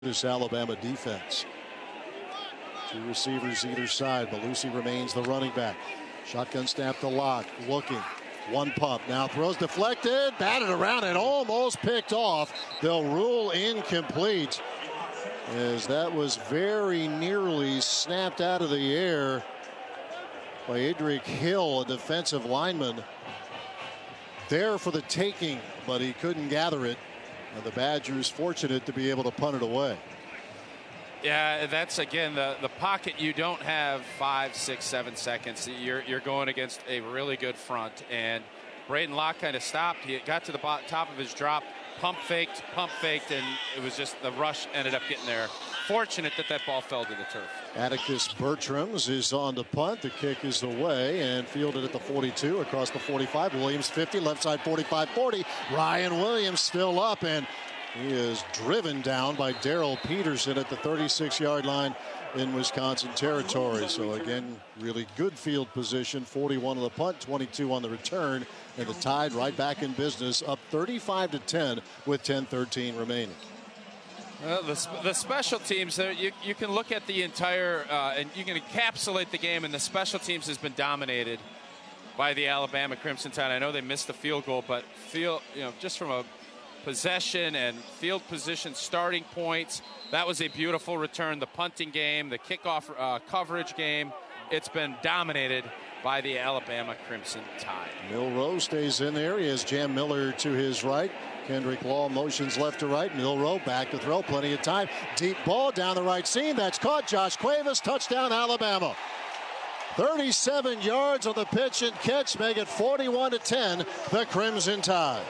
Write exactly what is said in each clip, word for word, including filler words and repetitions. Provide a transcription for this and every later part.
This Alabama defense. Two receivers either side. Belusi remains the running back. Shotgun snap to Locke. Looking. One pump. Now throws deflected. Batted around and almost picked off. They'll rule incomplete, as that was very nearly snapped out of the air by Adric Hill, a defensive lineman. There for the taking, but he couldn't gather it. And the Badgers fortunate to be able to punt it away. Yeah, that's again the the pocket. You don't have five, six, seven seconds. You're you're going against a really good front, and Braden Locke kind of stopped. He got to the top of his drop, pump faked, pump faked, and it was just the rush ended up getting there. Fortunate that that ball fell to the turf. Atticus Bertrams is on the punt. The kick is away and fielded at the forty-two, across the forty-five. Williams fifty, left side forty-five forty. Ryan Williams still up, and he is driven down by Daryl Peterson at the thirty-six yard line in Wisconsin territory. So again, really good field position. forty-one on the punt, twenty-two on the return, and the Tide right back in business, up thirty-five to ten with ten thirteen remaining. Well, the, the special teams, uh, you, you can look at the entire, uh, and you can encapsulate the game, and the special teams has been dominated by the Alabama Crimson Tide. I know they missed the field goal, but feel, you know, just from a possession and field position starting points, that was a beautiful return. The punting game, the kickoff uh, coverage game, it's been dominated by the Alabama Crimson Tide. Milroe stays in there. He has Jam Miller to his right. Kendrick Law motions left to right. Milroe back to throw. Plenty of time. Deep ball down the right seam. That's caught. Josh Cuevas. Touchdown, Alabama. thirty-seven yards on the pitch and catch. Make it forty-one to ten. The Crimson Tide.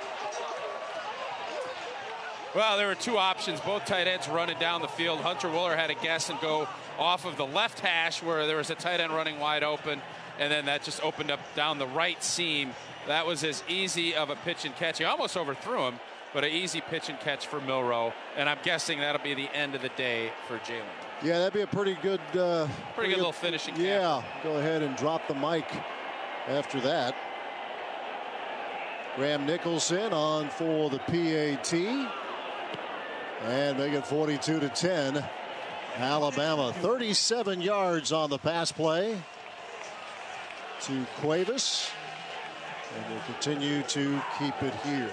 Well, there were two options. Both tight ends running down the field. Hunter Wooler had a guess and go off of the left hash where there was a tight end running wide open, and then that just opened up down the right seam. That was as easy of a pitch and catch. He almost overthrew him, but an easy pitch and catch for Milroe. And I'm guessing that'll be the end of the day for Jalen. Yeah, that'd be a pretty good, uh, pretty, pretty good little finishing. Yeah, cap. Go ahead and drop the mic after that. Graham Nicholson on for the P A T. And make it forty-two to ten. Alabama, thirty-seven yards on the pass play to Cuevas. And will continue to keep it here.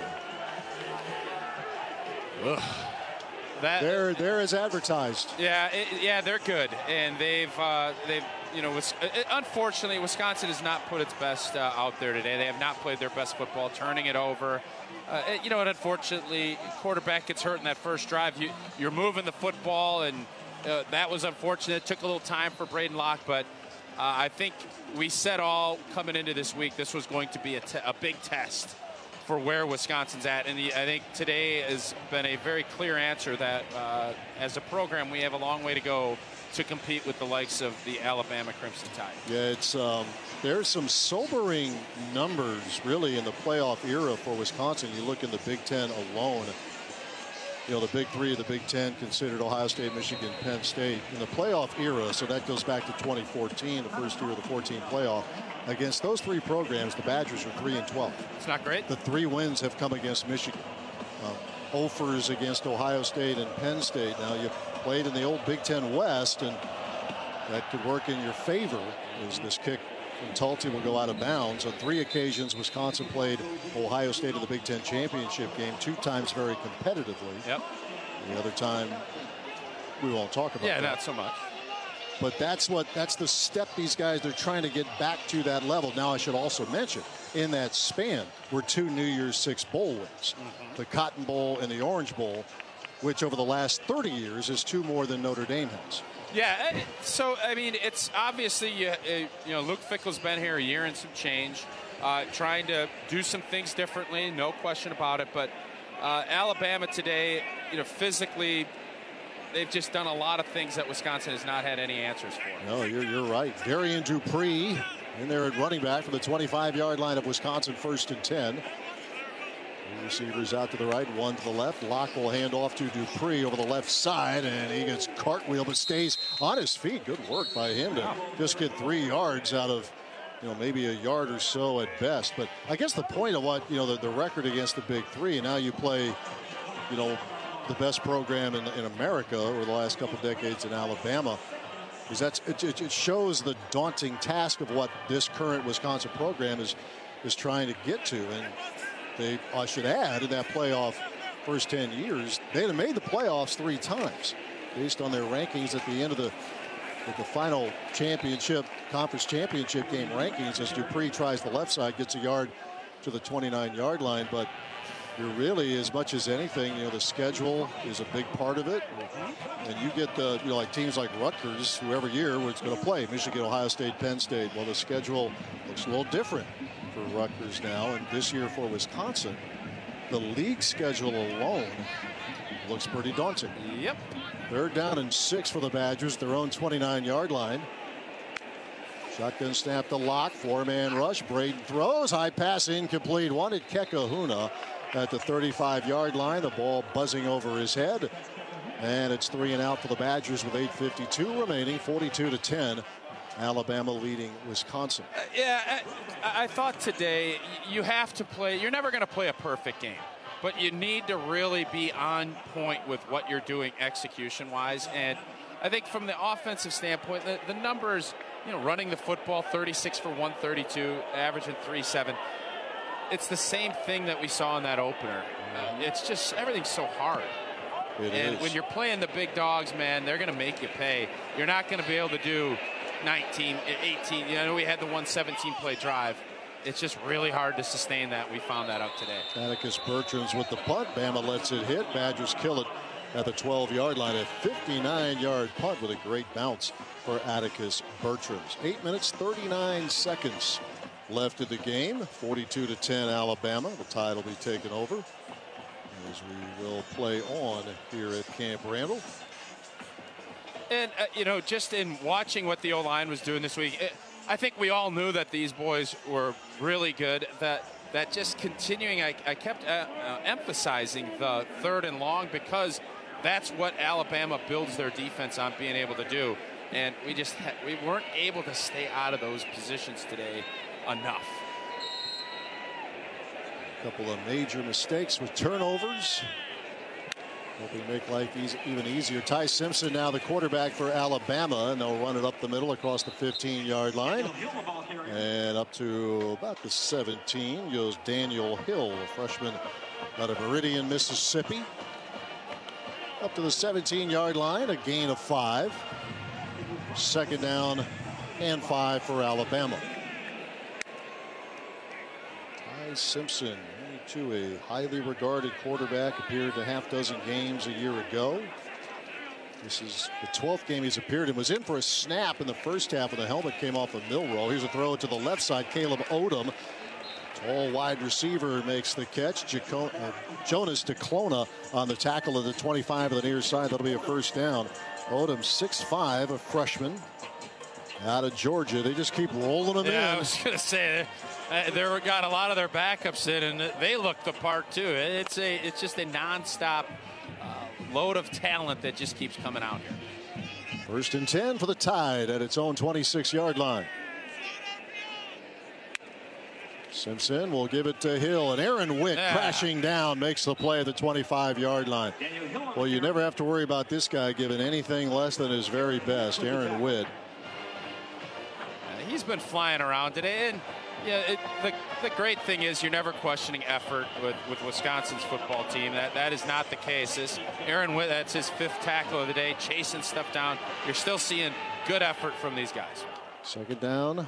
Ugh. That, they're they're as advertised. Yeah, it, yeah, they're good, and they've uh, they've you know, was, it, unfortunately, Wisconsin has not put its best uh, out there today. They have not played their best football, turning it over. Uh, it, you know, and unfortunately, quarterback gets hurt in that first drive. You, you're moving the football, and uh, that was unfortunate. It took a little time for Braden Locke, but uh, I think we said all coming into this week this was going to be a, te a big test for where Wisconsin's at. And the, I think today has been a very clear answer that uh, as a program, we have a long way to go to compete with the likes of the Alabama Crimson Tide. Yeah, it's um, there's some sobering numbers really in the playoff era for Wisconsin. You look in the Big Ten alone. You know, the big three of the Big Ten considered Ohio State, Michigan, Penn State. In the playoff era, so that goes back to twenty fourteen, the first year of the fourteen playoff. Against those three programs, the Badgers are three and twelve. It's not great. The three wins have come against Michigan. Um, offers against Ohio State and Penn State. Now, you played in the old Big Ten West, and that could work in your favor as this kick from Talty will go out of bounds. On three occasions, Wisconsin played Ohio State in the Big Ten championship game, two times very competitively. Yep. The other time, we won't talk about yeah, that. Yeah, not so much. But that's what that's the step these guys, they're trying to get back to that level. Now, I should also mention, in that span were two New Year's Six bowl wins. Mm-hmm. The Cotton Bowl and the Orange Bowl, which over the last thirty years is two more than Notre Dame has. Yeah, so, I mean, it's obviously, you, you know, Luke Fickell's been here a year and some change, uh, trying to do some things differently, no question about it. But uh, Alabama today, you know, physically, they've just done a lot of things that Wisconsin has not had any answers for. No, you're, you're right. Darian Dupree in there at running back from the twenty-five yard line of Wisconsin, first and ten. Two receivers out to the right, one to the left. Locke will hand off to Dupree over the left side, and he gets cartwheel but stays on his feet. Good work by him to just get three yards out of, you know, maybe a yard or so at best. But I guess the point of what, you know, the, the record against the Big Three, and now you play, you know, the best program in, in America over the last couple decades in Alabama. Because that's it, it shows the daunting task of what this current Wisconsin program is is trying to get to. And they, I should add, in that playoff first ten years, they'd have made the playoffs three times based on their rankings at the end of the at the final championship, conference championship game rankings, as Dupree tries the left side, gets a yard to the twenty-nine yard line. But you're really, as much as anything, you know, the schedule is a big part of it. Mm-hmm. And you get the, you know, like teams like Rutgers, who every year it's going to play Michigan, Ohio State, Penn State. Well, the schedule looks a little different for Rutgers now, and this year for Wisconsin, the league schedule alone looks pretty daunting. Yep. Third down and six for the Badgers, their own twenty-nine yard line. Shotgun snap to Locke, four-man rush. Braden throws, high pass incomplete. Wanted Kekahuna at the thirty-five yard line. The ball buzzing over his head. And it's three and out for the Badgers with eight fifty-two remaining, forty-two to ten. Alabama leading Wisconsin. Uh, yeah, I, I thought today you have to play. You're never going to play a perfect game, but you need to really be on point with what you're doing execution-wise. And I think from the offensive standpoint, the, the numbers, you know, running the football, thirty-six for one thirty-two, averaging three seven. It's the same thing that we saw in that opener. Uh, it's just everything's so hard. It and is. When you're playing the big dogs, man, they're going to make you pay. You're not going to be able to do nineteen, eighteen. You know, we had the one seventeen play drive. It's just really hard to sustain that. We found that out today. Atticus Bertrands with the punt. Bama lets it hit. Badgers kill it at the twelve yard line. A fifty-nine yard punt with a great bounce for Atticus Bertrands. Eight minutes, thirty-nine seconds left of the game. forty-two to ten Alabama. The tide will be taken over as we will play on here at Camp Randall. And, uh, you know, just in watching what the O-line was doing this week, it, I think we all knew that these boys were really good. That that just continuing, I, I kept uh, uh, emphasizing the third and long because that's what Alabama builds their defense on being able to do. And we just ha- we weren't able to stay out of those positions today enough. A couple of major mistakes with turnovers. Hoping to make life easy, even easier. Ty Simpson now the quarterback for Alabama, and they'll run it up the middle across the fifteen yard line. And up to about the seventeen goes Daniel Hill, a freshman out of Meridian, Mississippi. Up to the seventeen yard line, a gain of five. Second down and five for Alabama. Ty Simpson, to a highly regarded quarterback, appeared in a half dozen games a year ago. This is the twelfth game he's appeared in. Was in for a snap in the first half, and the helmet came off of Milroe. Here's a throw to the left side. Caleb Odom, tall wide receiver, makes the catch. Jaco uh, Jonas DeClona on the tackle of the twenty-five of the near side. That'll be a first down. Odom, six five, a freshman out of Georgia. They just keep rolling them yeah, in. I was going to say, uh, they got a lot of their backups in, and they look the part too. It's a, it's just a nonstop uh, load of talent that just keeps coming out here. First and ten for the Tide at its own twenty-six yard line. Simpson will give it to Hill, and Aaron Witt yeah. crashing down makes the play at the twenty-five yard line. Well, you never have to worry about this guy giving anything less than his very best. Aaron Witt. He's been flying around today, and yeah, it, the the great thing is you're never questioning effort with with Wisconsin's football team. That that is not the case. This Aaron Witt, that's his fifth tackle of the day, chasing stuff down. You're still seeing good effort from these guys. Second down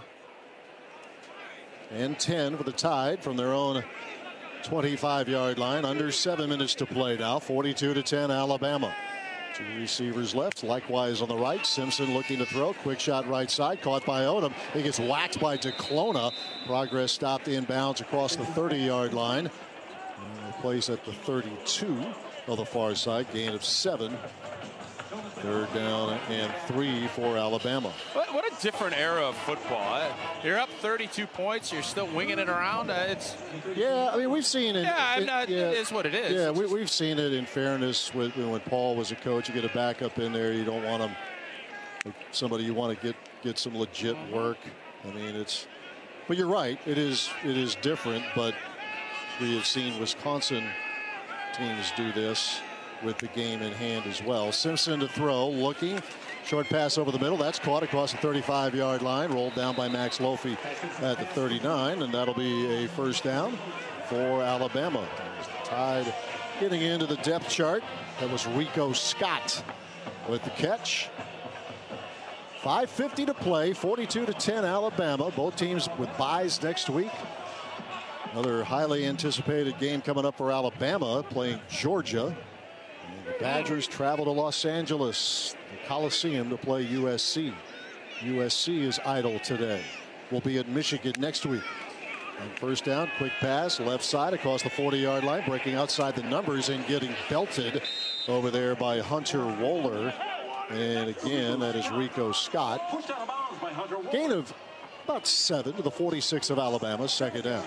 and ten for the Tide from their own twenty-five yard line. Under seven minutes to play now. forty-two to ten Alabama. Two receivers left, likewise on the right. Simpson looking to throw. Quick shot right side, caught by Odom. He gets whacked by DeClona. Progress stopped inbounds across the thirty yard line. And plays at the thirty-two on the far side. Gain of seven. Third down and three for Alabama. What, what a different era of football. You're up thirty-two points. You're still winging it around. Uh, it's yeah. I mean, we've seen it. Yeah, I'm it, not. Yeah, it is what it is. Yeah, we, we've seen it. In fairness, with, when Paul was a coach, you get a backup in there. You don't want him. Like somebody you want to get get some legit work. I mean, it's. But you're right. It is. It is different. But we have seen Wisconsin teams do this. with the game in hand as well. Simpson to throw, looking. Short pass over the middle. That's caught across the thirty-five yard line. Rolled down by Max Lofi at the thirty-nine. And that'll be a first down for Alabama. Tide getting into the depth chart. That was Rico Scott with the catch. five fifty to play. forty-two to ten Alabama. Both teams with byes next week. Another highly anticipated game coming up for Alabama, playing Georgia. And the Badgers travel to Los Angeles, the Coliseum, to play U S C. U S C is idle today. We'll be at Michigan next week. And first down, quick pass, left side across the forty yard line, breaking outside the numbers and getting belted over there by Hunter Wohler. And again, that is Rico Scott. Gain of about seven to the forty-six of Alabama, second down.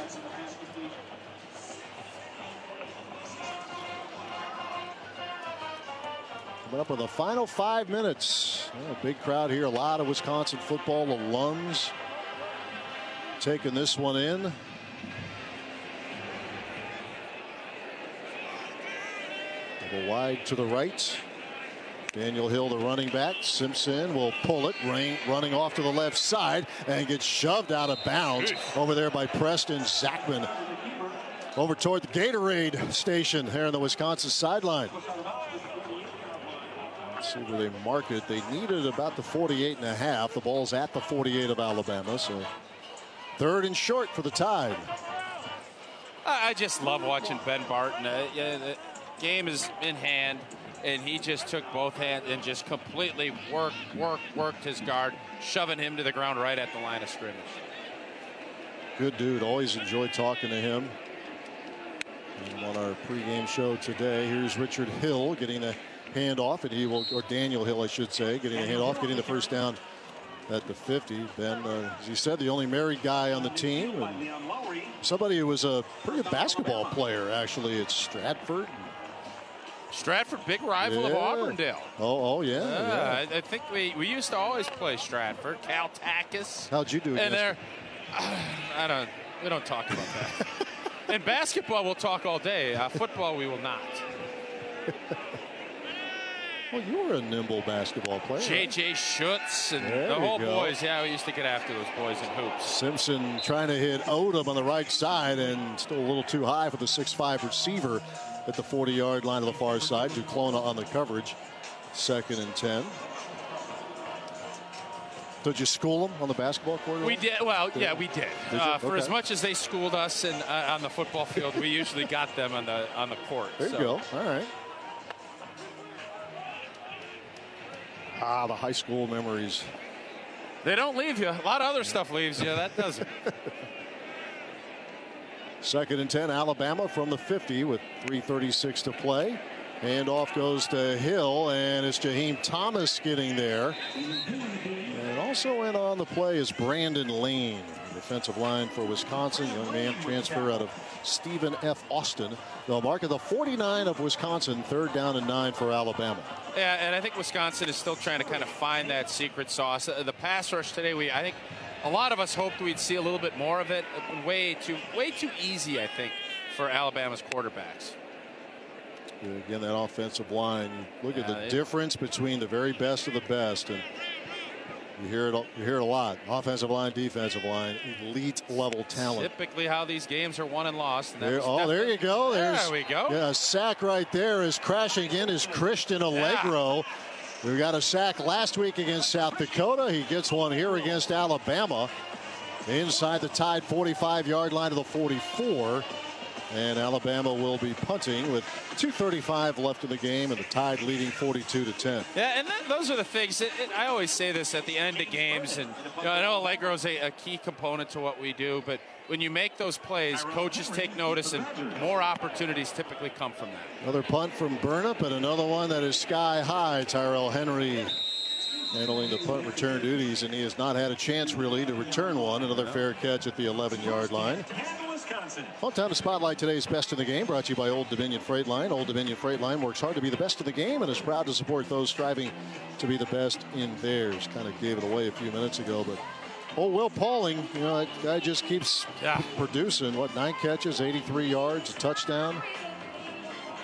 Coming up in the final five minutes. Oh, big crowd here. A lot of Wisconsin football alums taking this one in. Double wide to the right. Daniel Hill, the running back. Simpson will pull it, rain, running off to the left side and gets shoved out of bounds over there by Preston Zachman. Over toward the Gatorade station here on the Wisconsin sideline. Let's see where they mark it. They needed about the forty-eight and a half. The ball's at the forty-eight of Alabama. So third and short for the Tide. I just love watching Ben Barton. Uh, yeah, the game is in hand, and he just took both hands and just completely worked, worked, worked his guard, shoving him to the ground right at the line of scrimmage. Good dude. Always enjoyed talking to him. And on our pregame show today, here's Richard Hill getting a handoff, and he will, or Daniel Hill, I should say, getting a handoff, getting the first down at the fifty. Ben, uh, as you said, the only married guy on the team, and somebody who was a pretty good basketball player, actually, at Stratford. Stratford, big rival yeah. of Auburndale. Oh, oh yeah. Uh, yeah. I, I think we, we used to always play Stratford. Cal Takis. How'd you do And against there, uh, I don't, we don't talk about that. In basketball, we'll talk all day. Uh, football, we will not. Well, you were a nimble basketball player. J J Schutz and there the whole go. boys. Yeah, we used to get after those boys in hoops. Simpson trying to hit Odom on the right side, and still a little too high for the six five receiver at the forty yard line on the far side. Duclona on the coverage. Second and ten. Did you school them on the basketball court? We did. Well, yeah, we did. did uh, for okay. as much as they schooled us in, uh, on the football field, we usually got them on the on the court. There you so. go. All right. Ah, the high school memories. They don't leave you. A lot of other stuff leaves you. That doesn't. Second and ten, Alabama from the fifty with three thirty-six to play. Handoff goes to Hill, and it's Jaheim Thomas getting there. And also in on the play is Brandon Lane, defensive line for Wisconsin. Young man transfer out of Stephen F. Austin. They'll mark at the forty-nine of Wisconsin, third down and nine for Alabama. Yeah, and I think Wisconsin is still trying to kind of find that secret sauce. The pass rush today, we I think a lot of us hoped we'd see a little bit more of it. Way too, way too easy, I think, for Alabama's quarterbacks. Again, that offensive line. Look yeah, at the it, difference between the very best of the best, and you hear it. You hear it a lot. Offensive line, defensive line, elite level talent. Typically, how these games are won and lost. And there, oh, there you go. There's, there we go. Yeah, a sack right there is crashing in is Christian Allegro. Yeah. We got a sack last week against South Dakota. He gets one here against Alabama. Inside the Tide forty-five yard line of the forty-four. And Alabama will be punting with two thirty-five left in the game, and the Tide leading forty-two to ten. Yeah, and that, those are the things. It, it, I always say this at the end of games, and you know, I know Allegro is a, a key component to what we do, but when you make those plays, coaches take notice, and more opportunities typically come from that. Another punt from Burnip, and another one that is sky high. Tyrell Henry handling the punt return duties, and he has not had a chance really to return one. Another fair catch at the eleven yard line. Well, time to spotlight today's best in the game, brought to you by Old Dominion Freight Line. Old Dominion Freight Line works hard to be the best in the game and is proud to support those striving to be the best in theirs. Kind of gave it away a few minutes ago, but oh, Will Pauling, you know, that guy just keeps yeah. producing. What, nine catches, eighty-three yards, a touchdown.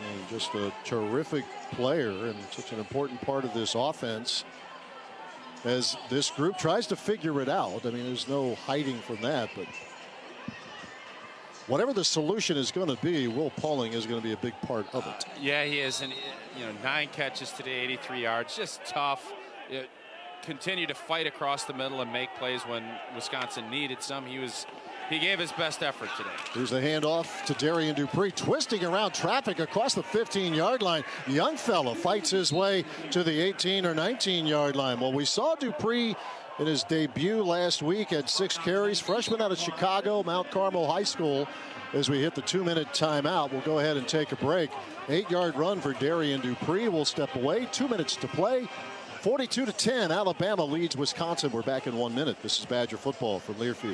And just a terrific player and such an important part of this offense as this group tries to figure it out. I mean, there's no hiding from that, but whatever the solution is going to be, Will Pauling is going to be a big part of it. Uh, yeah, he is. And, you know, nine catches today, eighty-three yards, just tough. It, continue to fight across the middle and make plays when Wisconsin needed some. He was he gave his best effort today. Here's the handoff to Darian Dupree, twisting around traffic across the fifteen yard line. Young fella fights his way to the eighteen or nineteen yard line. Well, we saw Dupree in his debut last week at six carries, freshman out of Chicago, Mount Carmel High School. As we hit the two minute timeout, we'll go ahead and take a break. Eight yard run for Darian Dupree. We'll step away. Two minutes to play. forty-two to ten, Alabama leads Wisconsin. We're back in one minute. This is Badger football from Learfield.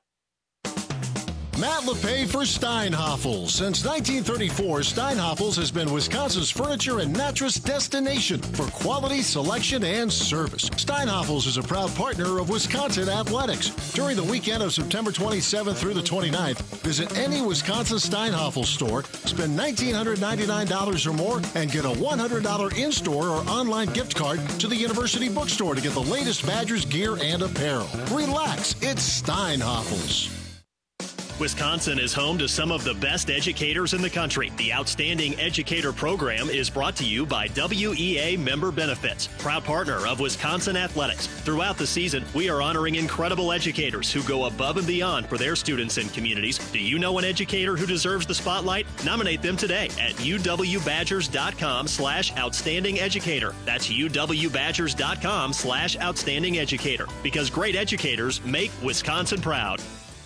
Matt LePay for Steinhoffels. Since nineteen thirty-four, Steinhoffels has been Wisconsin's furniture and mattress destination for quality, selection, and service. Steinhoffels is a proud partner of Wisconsin Athletics. During the weekend of September twenty-seventh through the twenty-ninth, visit any Wisconsin Steinhoffels store, spend one thousand nine hundred ninety-nine dollars or more, and get a one hundred dollars in-store or online gift card to the University Bookstore to get the latest Badgers gear and apparel. Relax, it's Steinhoffels. Wisconsin is home to some of the best educators in the country. The Outstanding Educator Program is brought to you by W E A Member Benefits, proud partner of Wisconsin Athletics. Throughout the season, we are honoring incredible educators who go above and beyond for their students and communities. Do you know an educator who deserves the spotlight? Nominate them today at uwbadgers.com slash outstanding educator. That's uwbadgers.com slash outstanding educator. Because great educators make Wisconsin proud.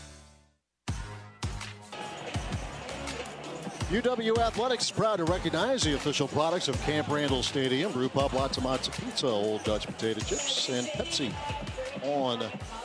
U W Athletics proud to recognize the official products of Camp Randall Stadium. Brew Pub, Lots of Matzo Pizza, Old Dutch Potato Chips, and Pepsi on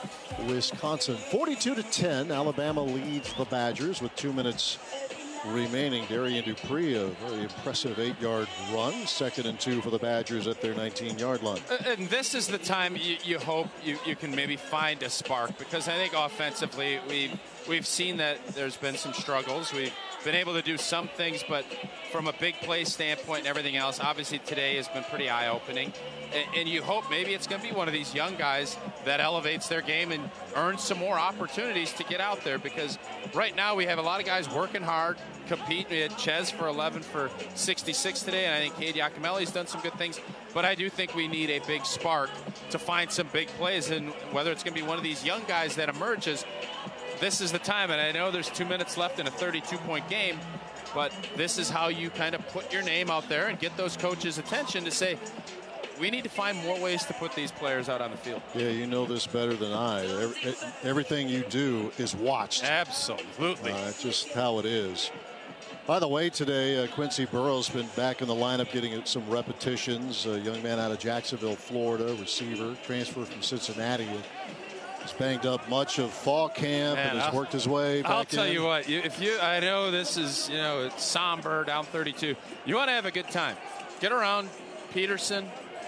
Wisconsin. forty-two to ten, Alabama leads the Badgers with two minutes remaining. Darian Dupree, a very impressive eight yard run. Second and two for the Badgers at their nineteen yard line. And this is the time you, you hope you, you can maybe find a spark, because I think offensively we've, we've seen that there's been some struggles. We've been able to do some things, but from a big play standpoint and everything else, obviously today has been pretty eye-opening. And, and you hope maybe it's going to be one of these young guys that elevates their game and earns some more opportunities to get out there, because right now we have a lot of guys working hard, competing. We had Ches for eleven for sixty-six today, and I think Cade Yakimelli's done some good things. But I do think we need a big spark to find some big plays, and whether it's going to be one of these young guys that emerges, this is the time. And I know there's two minutes left in a thirty-two point game, but this is how you kind of put your name out there and get those coaches' attention to say, we need to find more ways to put these players out on the field. Yeah, you know this better than I. Everything you do is watched. Absolutely. Uh, that's just how it is. By the way, today, uh, Quincy Burrows been back in the lineup getting some repetitions. A young man out of Jacksonville, Florida, receiver, transfer from Cincinnati. He's banged up much of fall camp Man, and has I'll, worked his way back I'll tell in. you what, if you, I know this is, you know, it's somber, down thirty-two. You want to have a good time. Get around Peterson,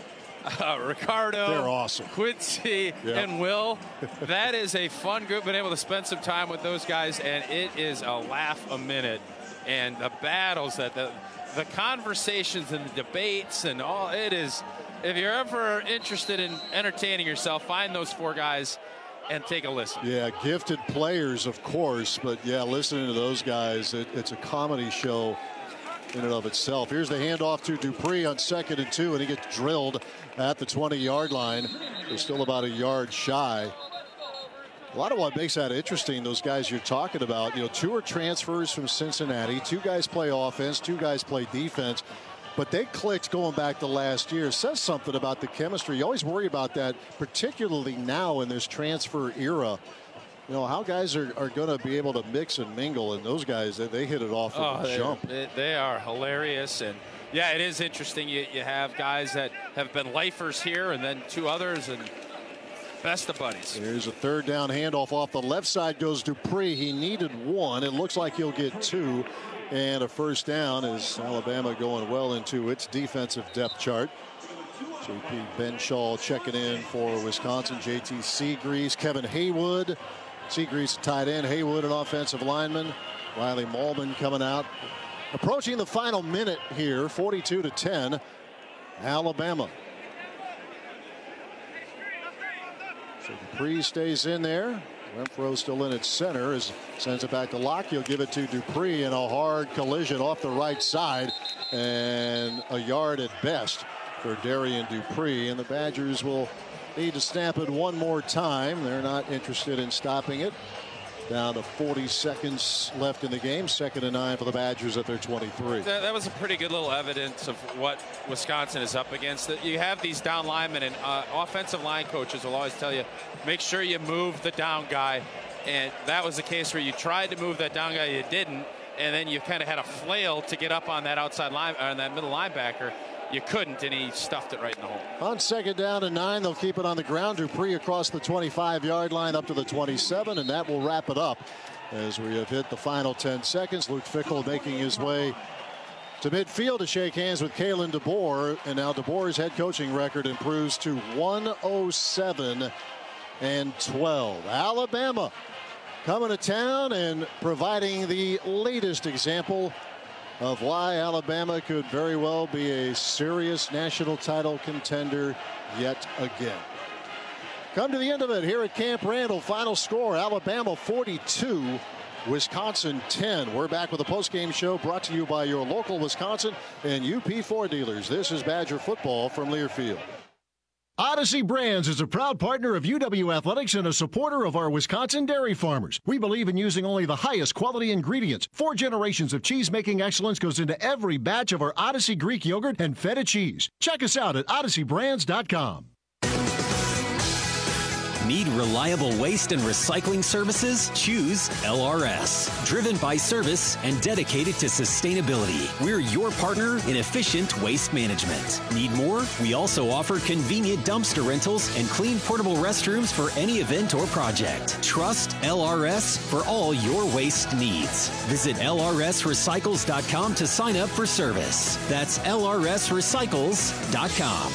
uh, Ricardo. They're awesome. Quincy yep. and Will. That is a fun group. Been able to spend some time with those guys, and it is a laugh a minute. And the battles, that the, the conversations and the debates and all, it is, if you're ever interested in entertaining yourself, find those four guys and take a listen. Yeah, gifted players, of course, but yeah, listening to those guys, it, it's a comedy show in and of itself. Here's the handoff to Dupree on second and two, and he gets drilled at the twenty yard line. They're still about a yard shy. A lot of what makes that interesting, those guys you're talking about, you know, two are transfers from Cincinnati, two guys play offense, two guys play defense. But they clicked going back to last year. It says something about the chemistry. You always worry about that, particularly now in this transfer era. You know, how guys are, are going to be able to mix and mingle, and those guys, they, they hit it off from oh, the jump. They, they are hilarious. And, yeah, it is interesting. You, you have guys that have been lifers here and then two others, and best of buddies. Here's a third down handoff off the left side goes Dupree. He needed one. It looks like he'll get two. And a first down is Alabama going well into its defensive depth chart. J P Benshaw checking in for Wisconsin. J T Seagrease, Kevin Haywood. Seagrease tight end, Haywood an offensive lineman. Riley Mahlman coming out Approaching the final minute here, forty-two to ten, Alabama. So Dupree stays in there. Renfro still in at center as sends it back to Locke. He'll give it to Dupree in a hard collision off the right side, and a yard at best for Darian Dupree. And the Badgers will need to snap it one more time. They're not interested in stopping it. Down to forty seconds left in the game. Second and nine for the Badgers at their twenty-three. That, that was a pretty good little evidence of what Wisconsin is up against. You have these down linemen, and uh, offensive line coaches will always tell you, make sure you move the down guy. And that was the case where you tried to move that down guy, you didn't, and then you kind of had a flail to get up on that outside line, on that middle linebacker. You couldn't, and he stuffed it right in the hole. On second down and nine, they'll keep it on the ground. Dupree across the twenty-five yard line up to the twenty-seven, and that will wrap it up as we have hit the final ten seconds. Luke Fickell making his way to midfield to shake hands with Kalen DeBoer, and now DeBoer's head coaching record improves to one oh seven and twelve. Alabama coming to town and providing the latest example of why Alabama could very well be a serious national title contender yet again. Come to the end of it here at Camp Randall. Final score, Alabama forty-two, Wisconsin ten. We're back with a postgame show brought to you by your local Wisconsin and U P Ford dealers. This is Badger football from Learfield. Odyssey Brands is a proud partner of U W Athletics and a supporter of our Wisconsin dairy farmers. We believe in using only the highest quality ingredients. Four generations of cheese-making excellence goes into every batch of our Odyssey Greek yogurt and feta cheese. Check us out at odyssey brands dot com. Need reliable waste and recycling services? Choose L R S. Driven by service and dedicated to sustainability. We're your partner in efficient waste management. Need more? We also offer convenient dumpster rentals and clean portable restrooms for any event or project. Trust L R S for all your waste needs. Visit L R S recycles dot com to sign up for service. That's L R S recycles dot com.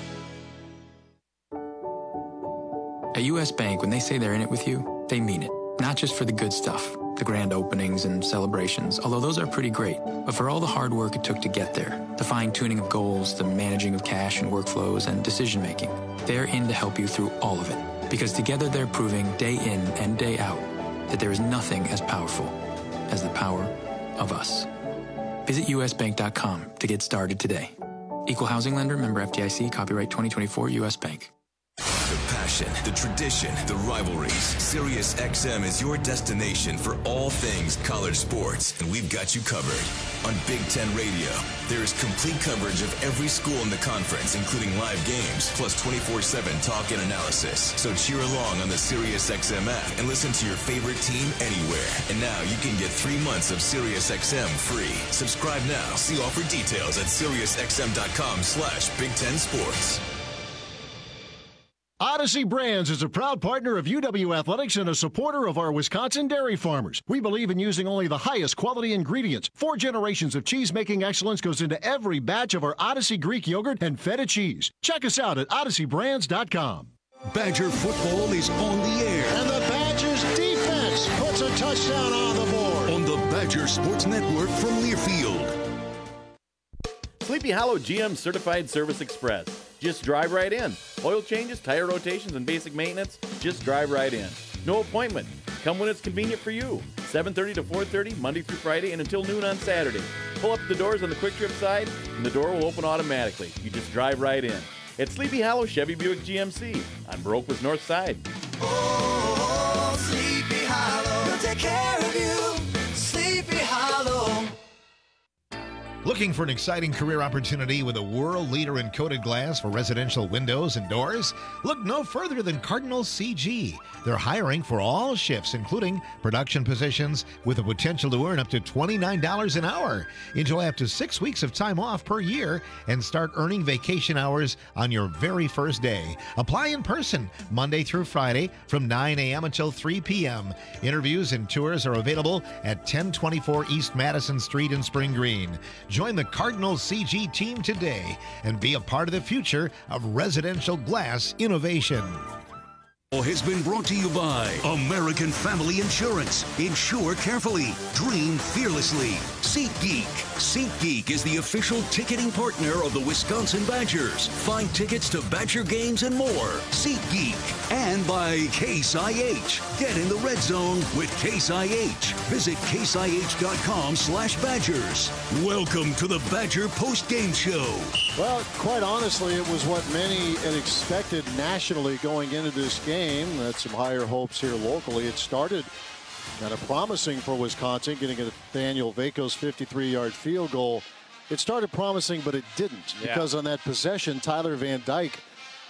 At U S Bank, when they say they're in it with you, they mean it. Not just for the good stuff, the grand openings and celebrations, although those are pretty great, but for all the hard work it took to get there, the fine-tuning of goals, the managing of cash and workflows, and decision-making. They're in to help you through all of it, because together they're proving day in and day out that there is nothing as powerful as the power of us. Visit U S bank dot com to get started today. Equal housing lender, member F D I C, copyright twenty twenty-four, U S Bank. The passion, the tradition, the rivalries. Sirius X M is your destination for all things college sports, and we've got you covered. On Big Ten Radio, there is complete coverage of every school in the conference, including live games, plus twenty-four seven talk and analysis. So cheer along on the Sirius X M app and listen to your favorite team anywhere. And now you can get three months of Sirius X M free. Subscribe now. See offer details at sirius x m dot com slash Big Ten Sports. Odyssey Brands is a proud partner of U W Athletics and a supporter of our Wisconsin dairy farmers. We believe in using only the highest quality ingredients. Four generations of cheese-making excellence goes into every batch of our Odyssey Greek yogurt and feta cheese. Check us out at odyssey brands dot com. Badger football is on the air. And the Badgers defense puts a touchdown on the board. On the Badger Sports Network from Learfield. Sleepy Hollow G M Certified Service Express. Just drive right in. Oil changes, tire rotations, and basic maintenance, just drive right in. No appointment. Come when it's convenient for you. seven thirty to four thirty, Monday through Friday, and until noon on Saturday. Pull up the doors on the Quick Trip side, and the door will open automatically. You just drive right in. It's Sleepy Hollow Chevy Buick G M C on Baroqua's North Side. Oh, Sleepy Hollow, we'll take care of you. Sleepy Hollow. Looking for an exciting career opportunity with a world leader in coated glass for residential windows and doors? Look no further than Cardinal C G. They're hiring for all shifts, including production positions, with the potential to earn up to twenty-nine dollars an hour. Enjoy up to six weeks of time off per year and start earning vacation hours on your very first day. Apply in person Monday through Friday from nine a.m. until three p.m. Interviews and tours are available at ten twenty-four East Madison Street in Spring Green. Join the Cardinal C G team today and be a part of the future of residential glass innovation. Has been brought to you by American Family Insurance. Insure carefully. Dream fearlessly. SeatGeek. SeatGeek is the official ticketing partner of the Wisconsin Badgers. Find tickets to Badger games and more. SeatGeek. And by Case I H. Get in the red zone with Case I H. Visit caseih.com slash Badgers. Welcome to the Badger Post-Game Show. Well, quite honestly, it was what many had expected nationally going into this game. Had some higher hopes here locally. It started kind of promising for Wisconsin, getting a Daniel Vacos fifty-three-yard field goal. It started promising, but it didn't. Yeah. Because on that possession, Tyler Van Dyke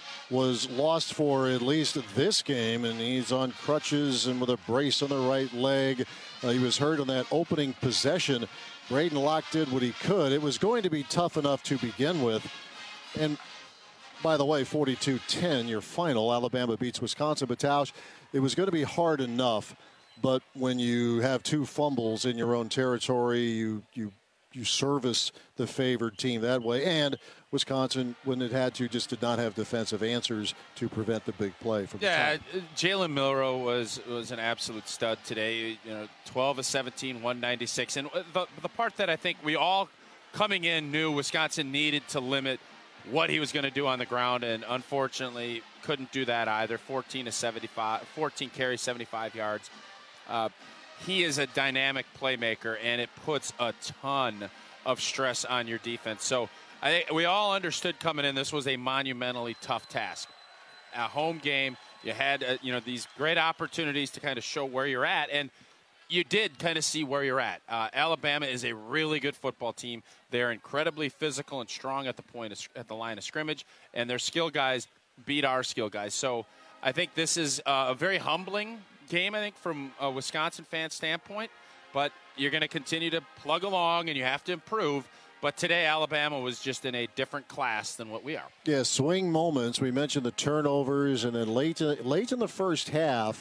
was lost for at least this game, and he's on crutches and with a brace on the right leg. Uh, he was hurt on that opening possession. Braden Locke did what he could. It was going to be tough enough to begin with. And by the way, forty-two ten, your final. Alabama beats Wisconsin. But Tausch, it was going to be hard enough. But when you have two fumbles in your own territory, you you you service the favored team that way. And Wisconsin, when it had to, just did not have defensive answers to prevent the big play from yeah, the Jalen Milroe was was an absolute stud today. You know, twelve of seventeen, one ninety-six. And the, the part that I think we all coming in knew Wisconsin needed to limit what he was going to do on the ground, and unfortunately couldn't do that either. fourteen to seventy-five, fourteen carries, seventy-five yards. Uh, he is a dynamic playmaker, and it puts a ton of stress on your defense. So I think we all understood coming in this was a monumentally tough task. A home game, you had uh, you know these great opportunities to kind of show where you're at, and you did kind of see where you're at. Uh, Alabama is a really good football team. They're incredibly physical and strong at the point of, at the line of scrimmage, and their skill guys beat our skill guys. So I think this is uh, a very humbling game, I think, from a Wisconsin fan standpoint. But you're going to continue to plug along, and you have to improve. But today, Alabama was just in a different class than what we are. Yeah, swing moments. We mentioned the turnovers, and then late, uh, late in the first half,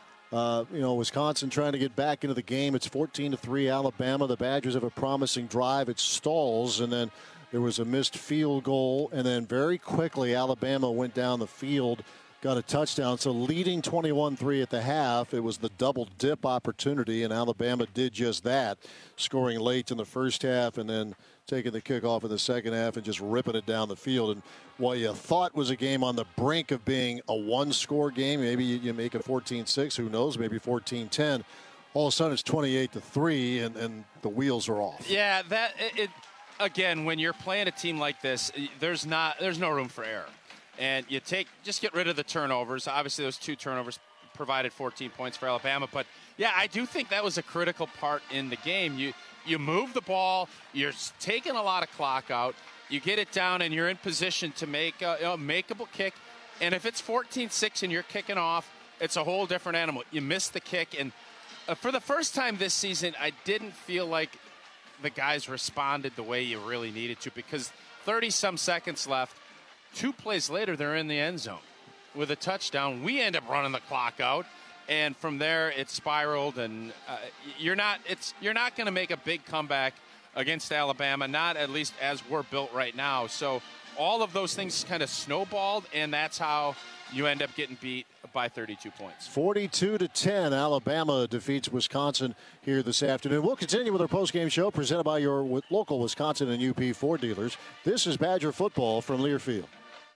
Uh, you know, Wisconsin trying to get back into the game. It's fourteen to three Alabama. The Badgers have a promising drive. It stalls, and then there was a missed field goal. And then very quickly, Alabama went down the field, got a touchdown. So leading twenty-one three at the half, it was the double dip opportunity, and Alabama did just that, scoring late in the first half and then taking the kickoff in the second half and just ripping it down the field. And what you thought was a game on the brink of being a one-score game, maybe you, you make it fourteen six, who knows, maybe fourteen ten. All of a sudden it's twenty-eight to three, and, and the wheels are off. Yeah, that it, it again, when you're playing a team like this, there's not there's no room for error. And you take just get rid of the turnovers. Obviously, those two turnovers provided fourteen points for Alabama. But, yeah, I do think that was a critical part in the game. You you move the ball. You're taking a lot of clock out. You get it down, and you're in position to make a, a makeable kick. And if it's fourteen six and you're kicking off, it's a whole different animal. You miss the kick. And uh, for the first time this season, I didn't feel like the guys responded the way you really needed to, because thirty-some seconds left. Two plays later, they're in the end zone with a touchdown. We end up running the clock out, and from there it spiraled. And uh, you're not it's you're not going to make a big comeback against Alabama, not at least as we're built right now. So all of those things kind of snowballed, and that's how you end up getting beat by thirty-two points. forty-two to ten, Alabama defeats Wisconsin here this afternoon. We'll continue with our postgame show presented by your local Wisconsin and U P Ford dealers. This is Badger football from Learfield.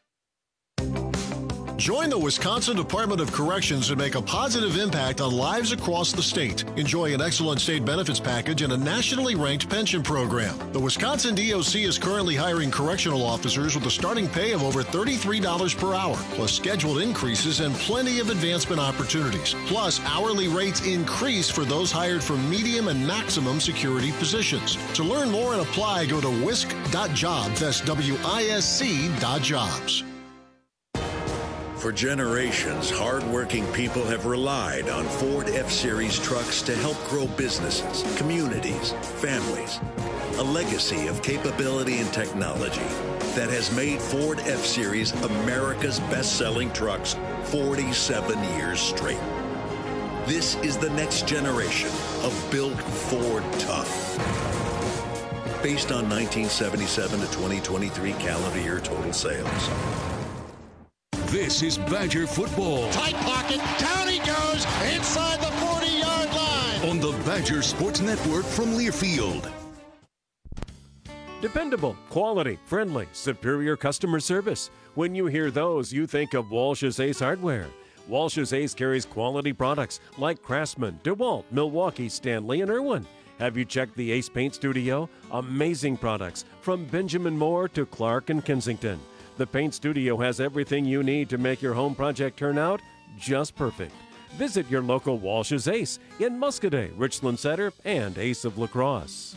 Join the Wisconsin Department of Corrections and make a positive impact on lives across the state. Enjoy an excellent state benefits package and a nationally ranked pension program. The Wisconsin D O C is currently hiring correctional officers with a starting pay of over thirty-three dollars per hour, plus scheduled increases and plenty of advancement opportunities. Plus, hourly rates increase for those hired for medium and maximum security positions. To learn more and apply, go to wisc dot jobs. That's W I S C dot jobs. For generations, hardworking people have relied on Ford F-Series trucks to help grow businesses, communities, families. A legacy of capability and technology that has made Ford F-Series America's best-selling trucks forty-seven years straight. This is the next generation of Built Ford Tough. Based on nineteen seventy-seven to twenty twenty-three calendar year total sales. This is Badger football. Tight pocket, down he goes, inside the forty-yard line. On the Badger Sports Network from Learfield. Dependable, quality, friendly, superior customer service. When you hear those, you think of Walsh's Ace Hardware. Walsh's Ace carries quality products like Craftsman, DeWalt, Milwaukee, Stanley, and Irwin. Have you checked the Ace Paint Studio? Amazing products from Benjamin Moore to Clark and Kensington. The Paint Studio has everything you need to make your home project turn out just perfect. Visit your local Walsh's Ace in Muscadet, Richland Center, and Ace of La Crosse.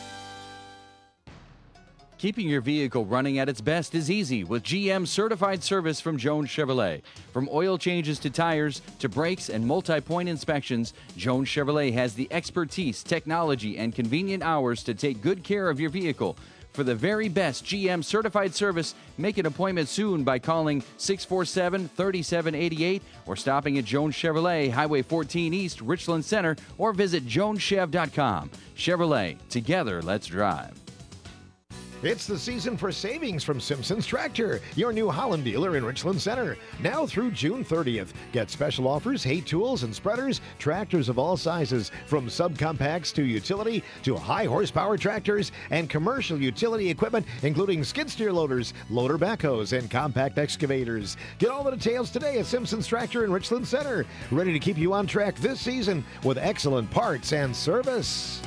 Keeping your vehicle running at its best is easy with G M certified service from Jones Chevrolet. From oil changes to tires to brakes and multi-point inspections, Jones Chevrolet has the expertise, technology, and convenient hours to take good care of your vehicle. For the very best G M certified service, make an appointment soon by calling six four seven, three seven eight eight or stopping at Jones Chevrolet, Highway fourteen East, Richland Center, or visit jones chev dot com. Chevrolet, together let's drive. It's the season for savings from Simpson's Tractor, your New Holland dealer in Richland Center. Now through June thirtieth. Get special offers, hay tools and spreaders, tractors of all sizes, from subcompacts to utility to high horsepower tractors and commercial utility equipment, including skid steer loaders, loader backhoes, and compact excavators. Get all the details today at Simpson's Tractor in Richland Center. Ready to keep you on track this season with excellent parts and service.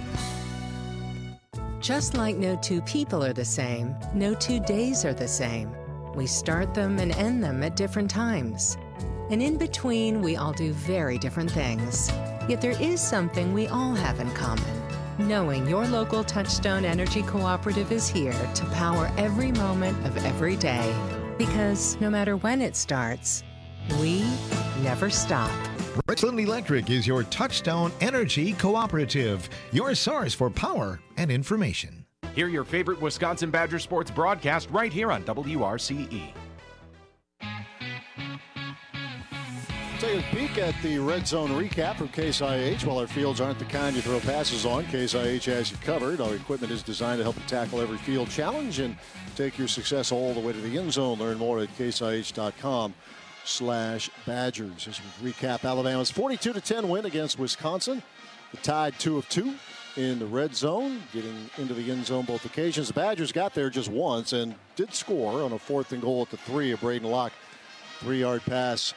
Just like no two people are the same, no two days are the same. We start them and end them at different times. And in between, we all do very different things. Yet there is something we all have in common. Knowing your local Touchstone Energy Cooperative is here to power every moment of every day. Because no matter when it starts, we never stop. Richland Electric is your Touchstone Energy Cooperative, your source for power and information. Hear your favorite Wisconsin Badger sports broadcast right here on W R C E. Take a peek at the Red Zone recap from Case I H. While our fields aren't the kind you throw passes on, Case I H has you covered. Our equipment is designed to help you tackle every field challenge and take your success all the way to the end zone. Learn more at case I H dot com. slash Badgers. As we recap Alabama's forty-two to ten win against Wisconsin. The Tide two of two in the red zone, getting into the end zone both occasions. The Badgers got there just once and did score on a fourth and goal at the three of Braden Locke. Three-yard pass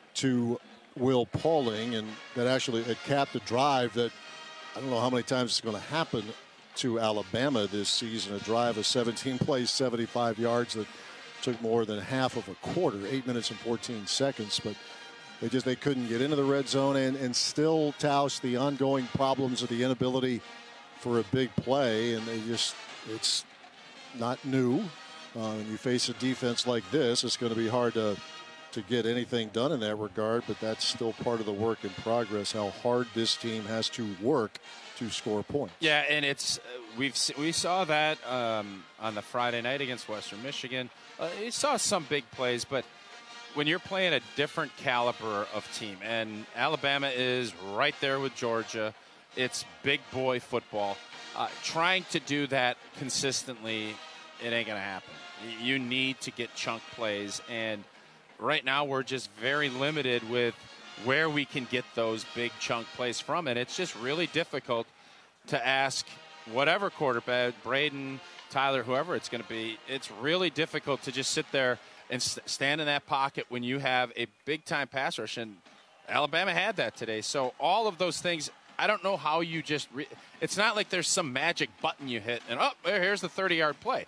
to Will Pauling, and that actually had capped a drive that I don't know how many times it's going to happen to Alabama this season. A drive of seventeen plays, seventy-five yards that took more than half of a quarter, eight minutes and fourteen seconds, but they just they couldn't get into the red zone and, and still tout the ongoing problems of the inability for a big play, and they just it's not new. Uh, when you face a defense like this, it's going to be hard to to get anything done in that regard, but that's still part of the work in progress, how hard this team has to work to score points. Yeah, and it's we've we saw that um, on the Friday night against Western Michigan. Uh, you saw some big plays, but when you're playing a different caliber of team, and Alabama is right there with Georgia, it's big boy football. Uh, trying to do that consistently, it ain't going to happen. You need to get chunk plays, and right now we're just very limited with where we can get those big chunk plays from, and it's just really difficult to ask whatever quarterback, Braden, Tyler, whoever it's going to be, it's really difficult to just sit there and st- stand in that pocket when you have a big-time pass rush, and Alabama had that today. So all of those things, I don't know how you just re- – it's not like there's some magic button you hit, and, oh, here's the thirty-yard play.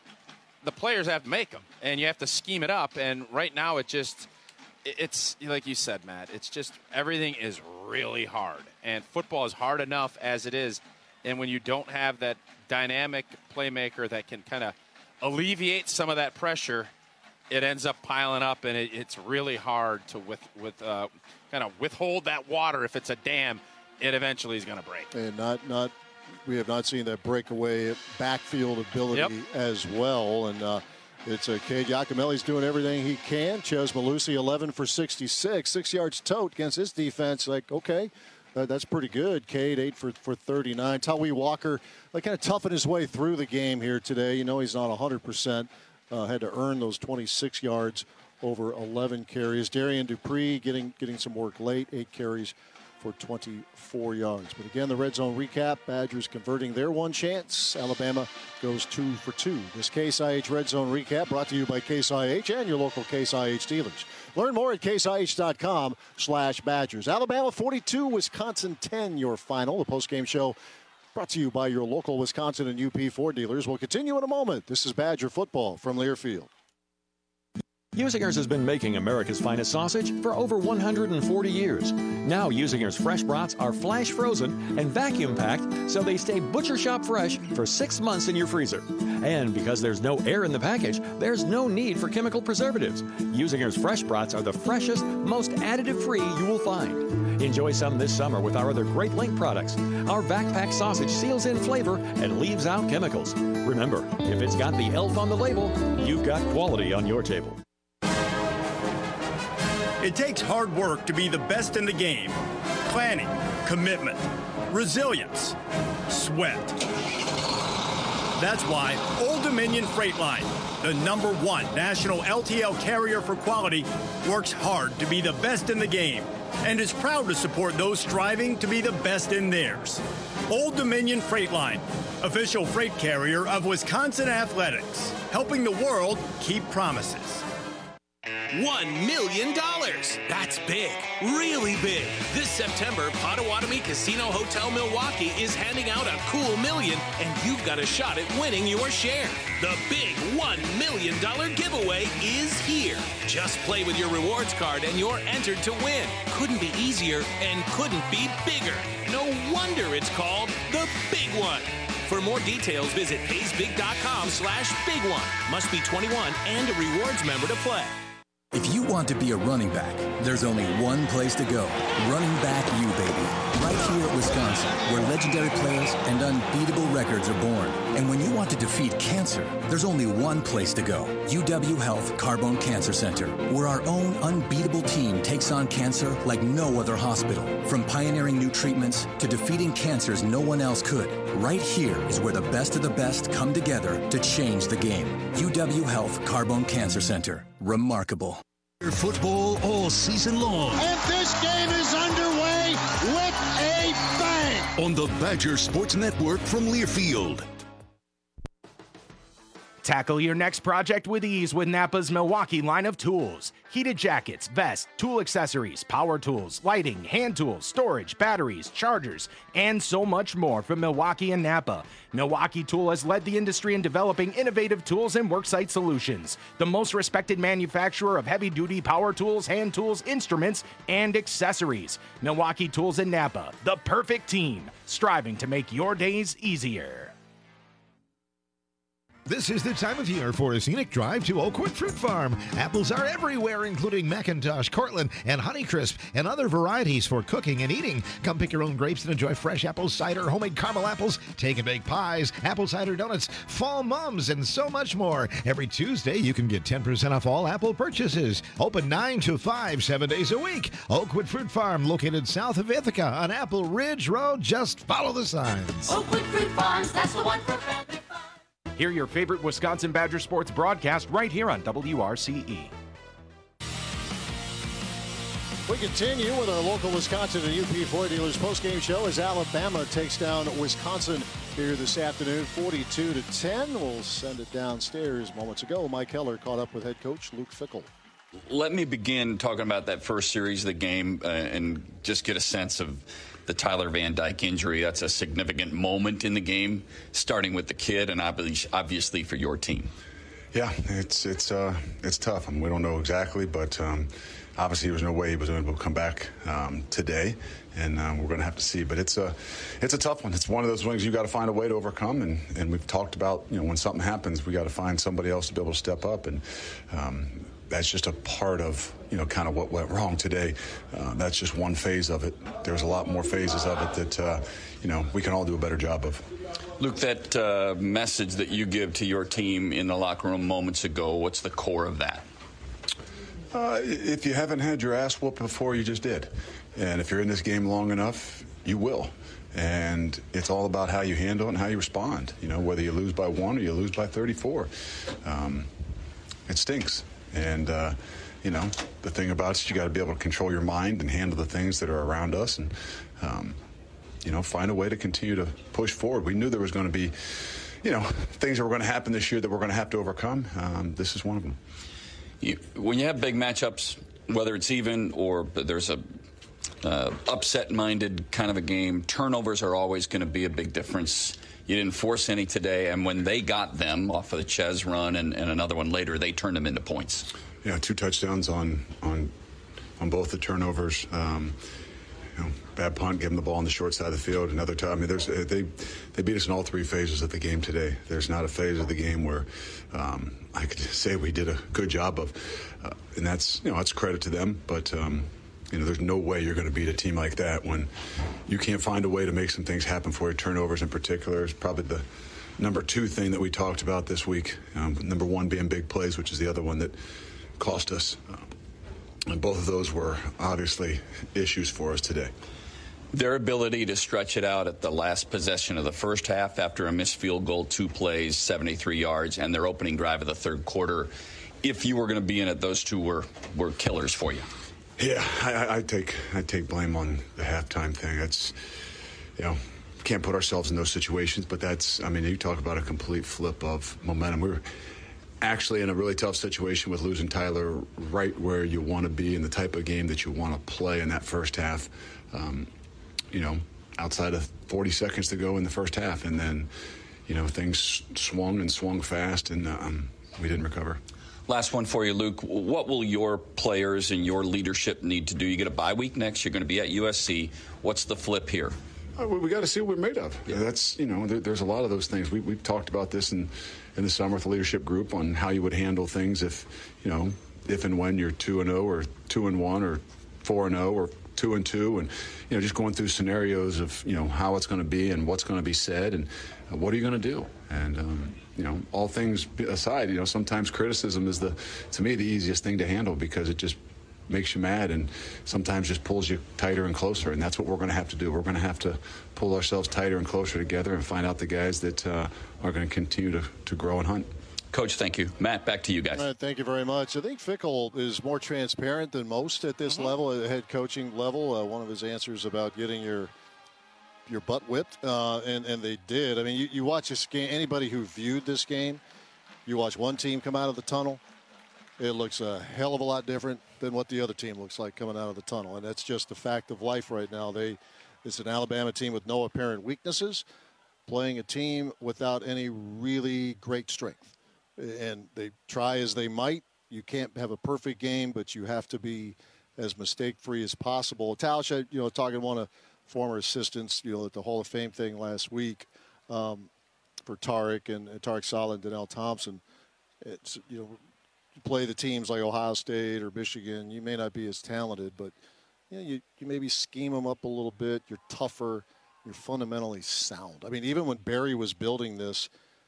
The players have to make them, and you have to scheme it up, and right now it just – it's like you said, Matt, it's just everything is really hard, and football is hard enough as it is, and when you don't have that dynamic playmaker that can kind of alleviate some of that pressure, it ends up piling up, and it, it's really hard to with, with uh, kind of withhold that water. If it's a dam, it eventually is going to break. And not not we have not seen that breakaway backfield ability yep. as well, and uh, it's a Cade Giacomelli's doing everything he can. Ches Malusi, eleven for sixty-six, six yards tote against his defense. Like, okay. Uh, that's pretty good. Cade, eight for, for thirty-nine. Tawee Walker, like, kind of toughened his way through the game here today. You know, he's not one hundred percent. Uh, had to earn those twenty-six yards over eleven carries. Darian Dupree getting getting some work late, eight carries for twenty-four yards. But again, the red zone recap, Badgers converting their one chance. Alabama goes two for two. This Case I H red zone recap brought to you by Case I H and your local Case I H dealers. Learn more at case I H dot com slash Badgers. Alabama forty-two, Wisconsin ten, your final. The postgame show brought to you by your local Wisconsin and U P Ford dealers. We'll continue in a moment. This is Badger football from Learfield. Usinger's has been making America's finest sausage for over one hundred forty years. Now Usinger's fresh brats are flash frozen and vacuum packed so they stay butcher shop fresh for six months in your freezer. And because there's no air in the package, there's no need for chemical preservatives. Usinger's fresh brats are the freshest, most additive-free you will find. Enjoy some this summer with our other Great Link products. Our backpack sausage seals in flavor and leaves out chemicals. Remember, if it's got the elf on the label, you've got quality on your table. It takes hard work to be the best in the game. Planning, commitment, resilience, sweat. That's why Old Dominion Freight Line, the number one national L T L carrier for quality, works hard to be the best in the game and is proud to support those striving to be the best in theirs. Old Dominion Freight Line, official freight carrier of Wisconsin Athletics, helping the world keep promises. One million dollars. That's big, really big. This September, Potawatomi Casino Hotel Milwaukee is handing out a cool million, and you've got a shot at winning your share. The big one million dollars giveaway is here. Just play with your rewards card and you're entered to win. Couldn't be easier and couldn't be bigger. No wonder it's called the Big One. For more details, visit paysbig.com slash big one. Must be twenty-one and a rewards member to play. If you want to be a running back, there's only one place to go. Running Back U, baby. Right here at Wisconsin, where legendary players and unbeatable records are born. And when you want to defeat cancer, there's only one place to go. U W Health Carbone Cancer Center, where our own unbeatable team takes on cancer like no other hospital. From pioneering new treatments to defeating cancers no one else could. Right here is where the best of the best come together to change the game. U W Health Carbone Cancer Center. Remarkable. Football all season long. And this game is underway with a bang. On the Badger Sports Network from Learfield. Tackle your next project with ease with Napa's Milwaukee line of tools. Heated jackets, vests, tool accessories, power tools, lighting, hand tools, storage, batteries, chargers, and so much more from Milwaukee and Napa. Milwaukee Tool has led the industry in developing innovative tools and worksite solutions. The most respected manufacturer of heavy-duty power tools, hand tools, instruments, and accessories. Milwaukee Tools and Napa, the perfect team, striving to make your days easier. This is the time of year for a scenic drive to Oakwood Fruit Farm. Apples are everywhere, including McIntosh, Cortland, and Honeycrisp, and other varieties for cooking and eating. Come pick your own grapes and enjoy fresh apple cider, homemade caramel apples, take and bake pies, apple cider donuts, fall mums, and so much more. Every Tuesday, you can get ten percent off all apple purchases. Open nine to five, seven days a week. Oakwood Fruit Farm, located south of Ithaca on Apple Ridge Road. Just follow the signs. Oakwood Fruit Farms, that's the one for family fun. Hear your favorite Wisconsin Badger sports broadcast right here on W R C E. We continue with our local Wisconsin and U P Ford dealers postgame show as Alabama takes down Wisconsin here this afternoon, forty-two to ten. We'll send it downstairs moments ago. Mike Heller caught up with head coach Luke Fickell. Let me begin talking about that first series of the game uh, and just get a sense of the Tyler Van Dyke injury. That's a significant moment in the game, starting with the kid and obviously for your team. Yeah, it's it's uh, it's tough. I mean, we don't know exactly, but um, obviously there was no way he was able to come back um, today, and um, we're going to have to see. But it's a it's a tough one. It's one of those things you got to find a way to overcome, and, and we've talked about, you know, when something happens, we got to find somebody else to be able to step up, and um, that's just a part of, you know, kind of what went wrong today. Uh, that's just one phase of it. There's a lot more phases of it that, uh, you know, we can all do a better job of. Luke, that uh, message that you give to your team in the locker room moments ago, what's the core of that? Uh, if you haven't had your ass whooped before, you just did. And if you're in this game long enough, you will. And it's all about how you handle it and how you respond, you know, whether you lose by one or you lose by thirty-four. Um, it stinks. And, uh, you know, the thing about it is you got to be able to control your mind and handle the things that are around us and, um, you know, find a way to continue to push forward. We knew there was going to be, you know, things that were going to happen this year that we're going to have to overcome. Um, this is one of them. You, when you have big matchups, whether it's even or there's a uh, upset-minded kind of a game, turnovers are always going to be a big difference. You didn't force any today, and when they got them off of the Ches run and, and another one later, they turned them into points. Yeah, two touchdowns on on on both the turnovers. Um, you know, bad punt, give them the ball on the short side of the field. Another time, I mean, there's they they beat us in all three phases of the game today. There's not a phase of the game where um, I could say we did a good job of, uh, and that's you know that's credit to them. But um, you know, there's no way you're going to beat a team like that when you can't find a way to make some things happen for you. Turnovers in particular is probably the number two thing that we talked about this week. Um, number one being big plays, which is the other one that cost us. Um, And both of those were obviously issues for us today. Their ability to stretch it out at the last possession of the first half after a missed field goal, two plays, seventy-three yards, and their opening drive of the third quarter, if you were going to be in it, those two were, were killers for you. Yeah, I, I take I take blame on the halftime thing. That's, you know, can't put ourselves in those situations, but that's, I mean, you talk about a complete flip of momentum. We were actually in a really tough situation with losing Tyler right where you want to be in the type of game that you want to play in that first half. Um, you know, outside of forty seconds to go in the first half. And then, you know, things swung and swung fast, and um, we didn't recover. Last one for you, Luke. What will your players and your leadership need to do? You get a bye week next. You're going to be at U S C. What's the flip here? Uh, we got to see what we're made of. Yeah. That's, you know, there, there's a lot of those things. We, we've talked about this in, in the summer with the leadership group on how you would handle things if, you know, if and when you're two and oh or two and one or four and oh or two and two, and, you know, just going through scenarios of, you know, how it's going to be and what's going to be said and uh, what are you going to do? And, um, you know, all things aside, you know, sometimes criticism is the, to me, the easiest thing to handle because it just makes you mad and sometimes just pulls you tighter and closer, and that's what we're going to have to do. We're going to have to pull ourselves tighter and closer together and find out the guys that uh, are going to continue to, to grow and hunt. Coach, thank you. Matt, back to you guys. All right, thank you very much. I think Fickell is more transparent than most at this mm-hmm. level, at the head coaching level. Uh, one of his answers about getting your your butt whipped, uh, and, and they did. I mean, you, you watch this game, anybody who viewed this game, you watch one team come out of the tunnel, it looks a hell of a lot different than what the other team looks like coming out of the tunnel. And that's just the fact of life right now. They, it's an Alabama team with no apparent weaknesses, playing a team without any really great strength. And they try as they might. You can't have a perfect game, but you have to be as mistake-free as possible. Tausch, you know, talking to one of former assistants, you know, at the Hall of Fame thing last week um, for Tarek and, and Tarek Saleh and Donnell Thompson. It's, you know, you play the teams like Ohio State or Michigan, you may not be as talented, but you know, you, you maybe scheme them up a little bit. You're tougher. You're fundamentally sound. I mean, even when Barry was building this,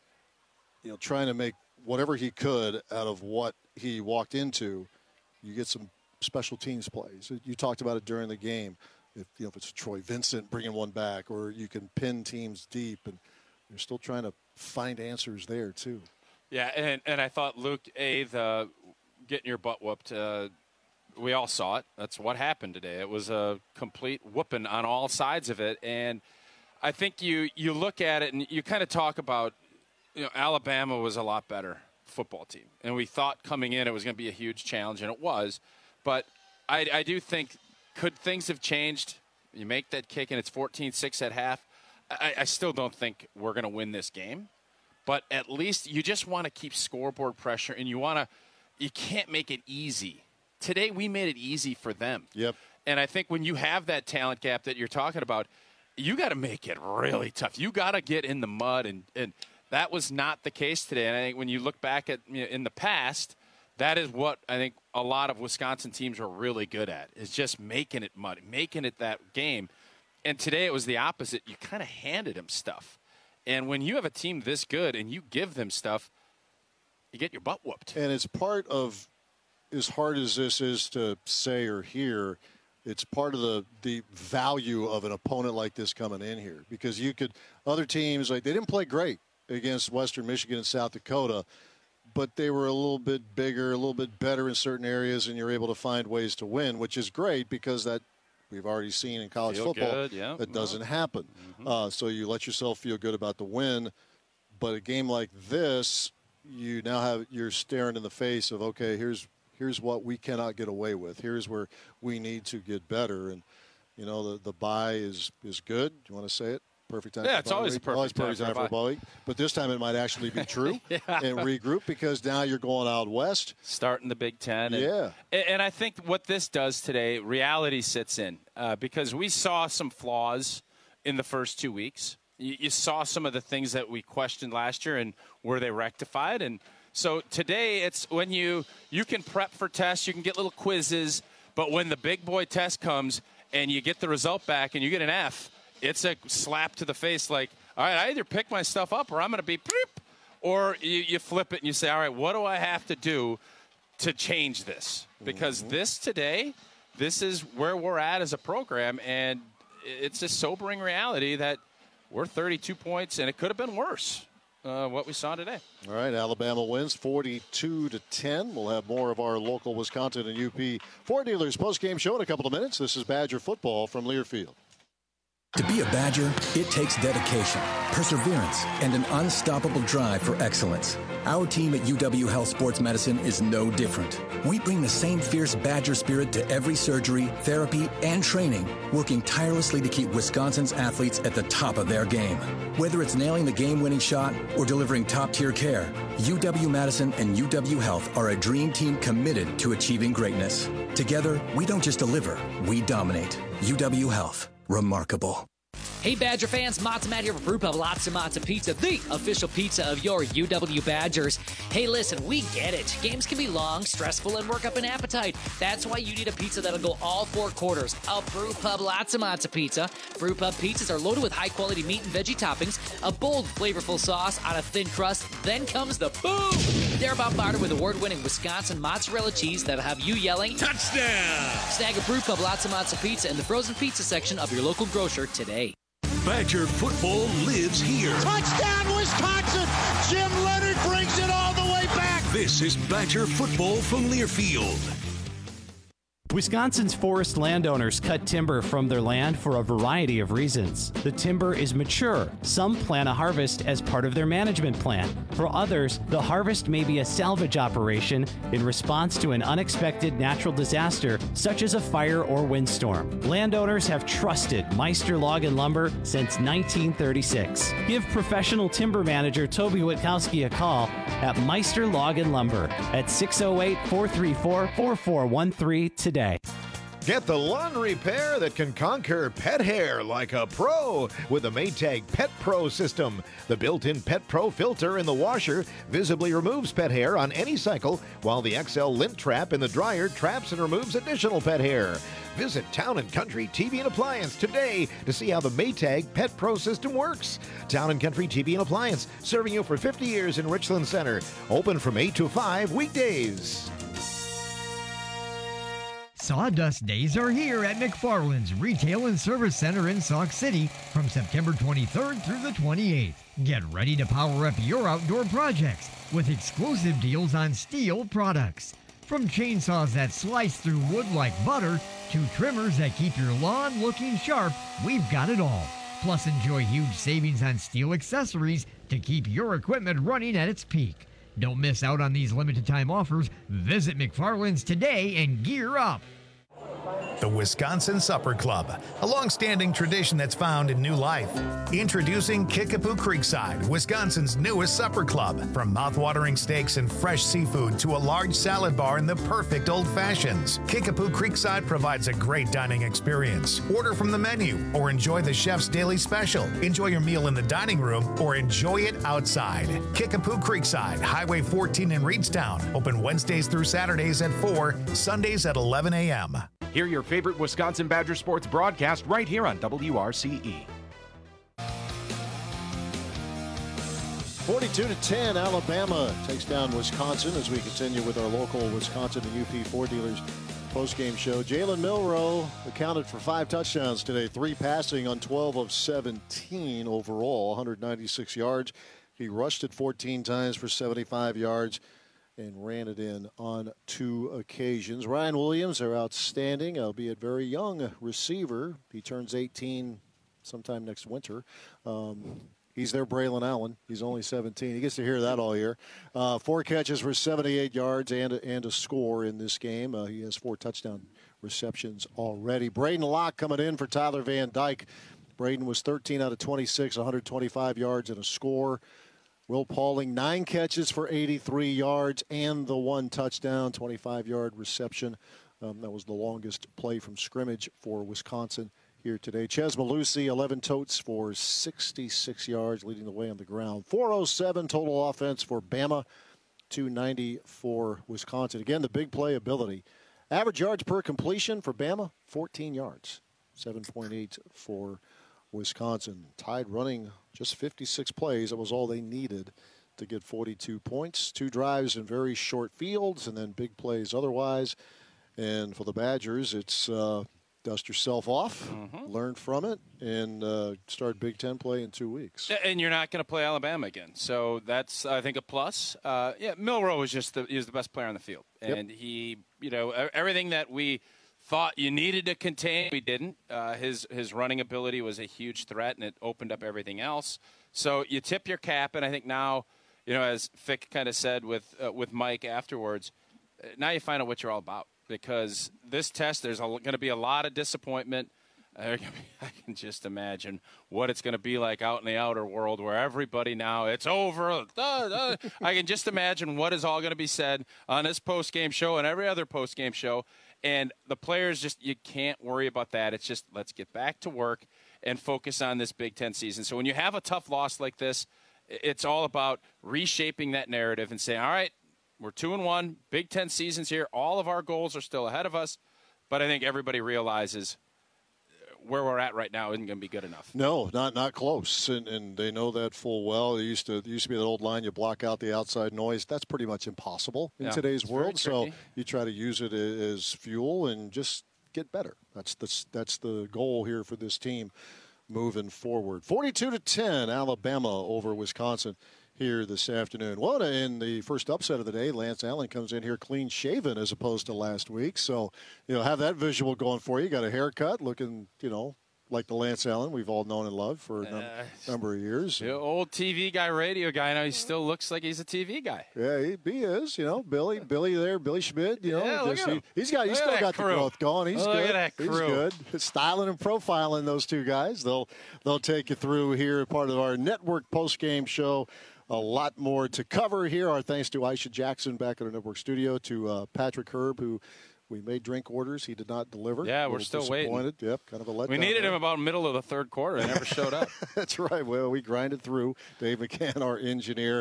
you know, trying to make whatever he could out of what he walked into, you get some special teams plays. You talked about it during the game. If, you know, if it's Troy Vincent bringing one back, or you can pin teams deep, and you're still trying to find answers there too. Yeah, and, and I thought, Luke, A, the getting your butt whooped, uh, we all saw it. That's what happened today. It was a complete whooping on all sides of it. And I think you, you look at it and you kind of talk about, you know, Alabama was a lot better football team. And we thought coming in it was going to be a huge challenge, and it was. But I, I do think, could things have changed? You make that kick and it's fourteen six at half. I, I still don't think we're going to win this game. But at least you just want to keep scoreboard pressure, and you want to – you can't make it easy. Today we made it easy for them. Yep. And I think when you have that talent gap that you're talking about, you got to make it really tough. You got to get in the mud, and, and that was not the case today. And I think when you look back at you know, in the past, that is what I think a lot of Wisconsin teams are really good at, is just making it muddy, making it that game. And today it was the opposite. You kind of handed them stuff. And when you have a team this good and you give them stuff, you get your butt whooped. And it's part of, as hard as this is to say or hear, it's part of the, the value of an opponent like this coming in here. Because you could, other teams, like they didn't play great against Western Michigan and South Dakota, but they were a little bit bigger, a little bit better in certain areas, and you're able to find ways to win, which is great because that we've already seen in college Feel football good, yeah. that doesn't No. happen. Mm-hmm. Uh, so you let yourself feel good about the win, but a game like this, you now have you're staring in the face of, okay, here's here's what we cannot get away with. Here's where we need to get better. And, you know, the, the bye is, is good. Do you want to say it? Perfect time Yeah, for a it's bye always week? a perfect always time perfect for a time for a bye. bye week. But this time it might actually be true Yeah. and regroup because now you're going out west. Starting the Big Ten. And, Yeah. And I think what this does today, reality sits in uh, because we saw some flaws in the first two weeks. You, you saw some of the things that we questioned last year, and were they rectified? And so today it's when you you can prep for tests, you can get little quizzes, but when the big boy test comes and you get the result back and you get an F, it's a slap to the face like, all right, I either pick my stuff up or I'm going to be beep, or you, you flip it and you say, all right, what do I have to do to change this? Because mm-hmm. this today, this is where we're at as a program, and it's a sobering reality that we're thirty-two points, and it could have been worse. Uh, what we saw today. All right, Alabama wins forty-two to ten. We'll have more of our local Wisconsin and U P Ford dealers post-game show in a couple of minutes. This is Badger football from Learfield. To be a Badger, it takes dedication, perseverance, and an unstoppable drive for excellence. Our team at U W Health Sports Medicine is no different. We bring the same fierce Badger spirit to every surgery, therapy, and training, working tirelessly to keep Wisconsin's athletes at the top of their game. Whether it's nailing the game-winning shot or delivering top-tier care, U W-Madison and U W Health are a dream team committed to achieving greatness. Together, we don't just deliver, we dominate. U W Health. Remarkable. Hey Badger fans, Matza Matt here for Brew Pub Lots of Matza Pizza, the official pizza of your U W Badgers. Hey listen, we get it. Games can be long, stressful, and work up an appetite. That's why you need a pizza that'll go all four quarters. A Brew Pub Lots of Matza Pizza. Brew Pub pizzas are loaded with high-quality meat and veggie toppings, a bold, flavorful sauce on a thin crust, then comes the boom! They're bombarded with award-winning Wisconsin mozzarella cheese that'll have you yelling, touchdown! Snag a Brew Pub Lots of Matza Pizza in the frozen pizza section of your local grocer today. Badger football lives here. Touchdown, Wisconsin! Jim Leonard brings it all the way back. This is Badger football from Learfield. Wisconsin's forest landowners cut timber from their land for a variety of reasons. The timber is mature. Some plan a harvest as part of their management plan. For others, the harvest may be a salvage operation in response to an unexpected natural disaster, such as a fire or windstorm. Landowners have trusted Meister Log and Lumber since nineteen thirty-six. Give professional timber manager Toby Witkowski a call at Meister Log and Lumber at six oh eight, four three four, four four one three today. Get the lawn repair that can conquer pet hair like a pro with the Maytag Pet Pro system. The built-in Pet Pro filter in the washer visibly removes pet hair on any cycle, while the X L lint trap in the dryer traps and removes additional pet hair. Visit Town and Country T V and Appliance today to see how the Maytag Pet Pro system works. Town and Country T V and Appliance, serving you for fifty years in Richland Center. Open from eight to five weekdays. Sawdust Days are here at McFarland's Retail and Service Center in Sauk City from September twenty-third through the twenty-eighth. Get ready to power up your outdoor projects with exclusive deals on steel products. From chainsaws that slice through wood like butter to trimmers that keep your lawn looking sharp, we've got it all. Plus, enjoy huge savings on steel accessories to keep your equipment running at its peak. Don't miss out on these limited time offers. Visit McFarland's today and gear up. The Wisconsin Supper Club, a long-standing tradition that's found in new life. Introducing Kickapoo Creekside, Wisconsin's newest supper club. From mouth-watering steaks and fresh seafood to a large salad bar and the perfect old fashions, Kickapoo Creekside provides a great dining experience. Order from the menu or enjoy the chef's daily special. Enjoy your meal in the dining room or enjoy it outside. Kickapoo Creekside, Highway fourteen in Reedstown. Open Wednesdays through Saturdays at four, Sundays at eleven a.m. Hear your favorite Wisconsin Badger sports broadcast right here on W R C E. forty-two to ten, Alabama takes down Wisconsin as we continue with our local Wisconsin and U P Ford dealers post-game show. Jalen Milroe accounted for five touchdowns today, three passing on twelve of seventeen overall, one hundred ninety-six yards. He rushed it fourteen times for seventy-five yards. and ran it in on two occasions. Ryan Williams, our outstanding, albeit very young receiver. He turns eighteen sometime next winter. Um, he's their Braylon Allen. He's only seventeen. He gets to hear that all year. Uh, four catches for seventy-eight yards and a, and a score in this game. Uh, he has four touchdown receptions already. Braden Locke coming in for Tyler Van Dyke. Braden was thirteen out of twenty-six, one hundred twenty-five yards and a score. Will Pauling, nine catches for eighty-three yards and the one touchdown, twenty-five-yard reception. Um, that was the longest play from scrimmage for Wisconsin here today. Ches Malusi, eleven totes for sixty-six yards, leading the way on the ground. four oh seven total offense for Bama, two ninety for Wisconsin. Again, the big play ability. Average yards per completion for Bama, fourteen yards, seven point eight for Wisconsin. Tide running just fifty-six plays. That was all they needed to get forty-two points. Two drives in very short fields and then big plays otherwise. And for the Badgers, it's uh, dust yourself off, mm-hmm. learn from it, and uh, start Big Ten play in two weeks. And you're not going to play Alabama again. So that's, I think, a plus. Uh, yeah, Milroe was just the, he was the best player on the field. And yep. he, you know, everything that we – thought you needed to contain, we didn't. Uh, his his running ability was a huge threat, and it opened up everything else. So you tip your cap, and I think now, you know, as Fick kind of said with uh, with Mike afterwards, now you find out what you're all about. Because this test, there's going to be a lot of disappointment. Uh, I can just imagine what it's going to be like out in the outer world where everybody now, it's over. Uh, uh. I can just imagine what is all going to be said on this post-game show and every other post-game show. And the players just, you can't worry about that. It's just, let's get back to work and focus on this Big Ten season. So when you have a tough loss like this, it's all about reshaping that narrative and saying, all right, we're two and one, Big Ten season's here. All of our goals are still ahead of us. But I think everybody realizes where we're at right now isn't going to be good enough. No, not not close, and and they know that full well. It used to it used to be that old line: you block out the outside noise. That's pretty much impossible in yeah, today's world. So you try to use it as fuel and just get better. That's the that's the goal here for this team moving forward. forty-two to ten, Alabama over Wisconsin here this afternoon. Well, in the first upset of the day, Lance Allen comes in here clean shaven as opposed to last week. So, you know, have that visual going for you. Got a haircut looking, you know, like the Lance Allen we've all known and loved for a num- uh, number of years. The old T V guy, radio guy. Now he still looks like he's a T V guy. Yeah, he, he is. You know, Billy, Billy there, Billy Schmidt. You know, yeah, look just, at him. He, he's got, he's look still got crew. the growth going. He's look good. At that crew. He's good. Styling and profiling those two guys. They'll they'll take you through here, part of our network post game show. A lot more to cover here. Our thanks to Aisha Jackson back at our network studio, to uh, Patrick Herb, who we made drink orders. He did not deliver. Yeah, we're still waiting. Yep, kind of a letdown. We needed there. him about middle of the third quarter. He never showed up. That's right. Well, we grinded through. Dave McCann, our engineer.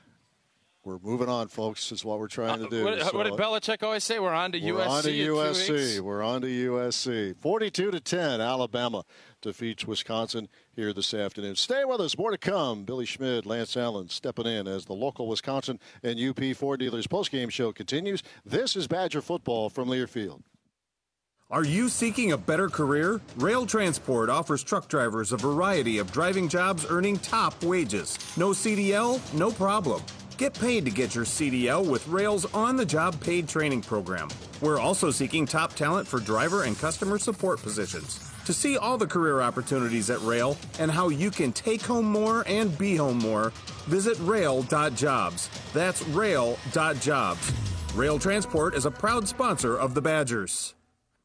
We're moving on, folks, is what we're trying to do. Uh, what, so, what did Belichick always say? We're on to we're U S C on to in U S C. two weeks. We're on to U S C. forty-two to ten, Alabama defeats Wisconsin here this afternoon. Stay with us. More to come. Billy Schmidt, Lance Allen stepping in as the local Wisconsin and U P Ford Dealers postgame show continues. This is Badger football from Learfield. Are you seeking a better career? Rail Transport offers truck drivers a variety of driving jobs earning top wages. No C D L? No problem. Get paid to get your C D L with Rail's on-the-job paid training program. We're also seeking top talent for driver and customer support positions. To see all the career opportunities at Rail and how you can take home more and be home more, visit rail dot jobs. That's rail dot jobs. Rail Transport is a proud sponsor of the Badgers.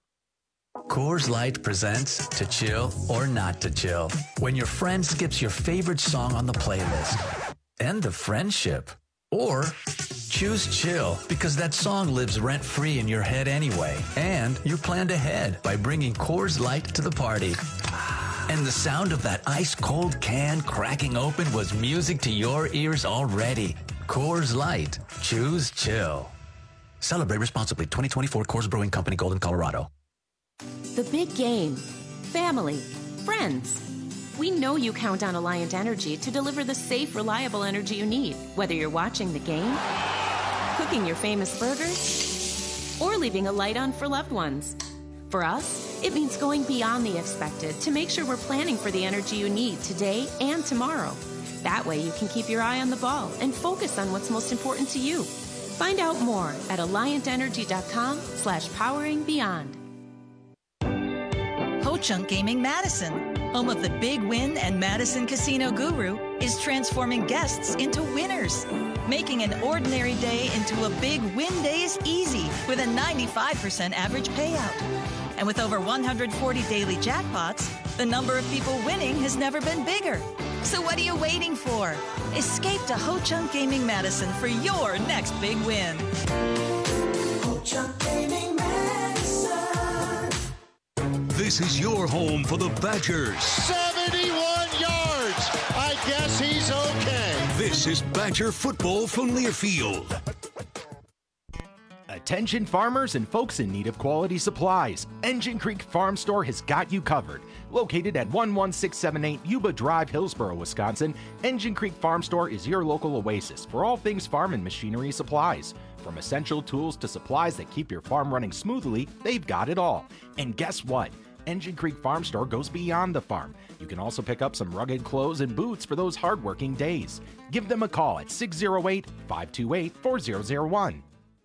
Coors Light presents To Chill or Not to Chill. When your friend skips your favorite song on the playlist. End the friendship. Or choose chill because that song lives rent-free in your head anyway. And you planned ahead by bringing Coors Light to the party. And the sound of that ice-cold can cracking open was music to your ears already. Coors Light. Choose chill. Celebrate responsibly. twenty twenty-four Coors Brewing Company, Golden, Colorado. The big game. Family. Friends. We know you count on Alliant Energy to deliver the safe, reliable energy you need, whether you're watching the game, cooking your famous burgers, or leaving a light on for loved ones. For us, it means going beyond the expected to make sure we're planning for the energy you need today and tomorrow. That way you can keep your eye on the ball and focus on what's most important to you. Find out more at alliantenergy.com slash powering beyond. Ho-Chunk Gaming Madison, home of the Big Win and Madison Casino Guru, is transforming guests into winners. Making an ordinary day into a big win day is easy with a ninety-five percent average payout. And with over one hundred forty daily jackpots, the number of people winning has never been bigger. So what are you waiting for? Escape to Ho-Chunk Gaming Madison for your next big win. Ho-Chunk Gaming Madison. This is your home for the Badgers. seventy-one yards. I guess he's okay. This is Badger football from Learfield. Attention farmers and folks in need of quality supplies. Engine Creek Farm Store has got you covered. Located at one one six seven eight Yuba Drive, Hillsboro, Wisconsin, Engine Creek Farm Store is your local oasis for all things farm and machinery supplies. From essential tools to supplies that keep your farm running smoothly, they've got it all. And guess what? Engine Creek Farm Store goes beyond the farm. You can also pick up some rugged clothes and boots for those hardworking days. Give them a call at six oh eight, five two eight, four zero zero one.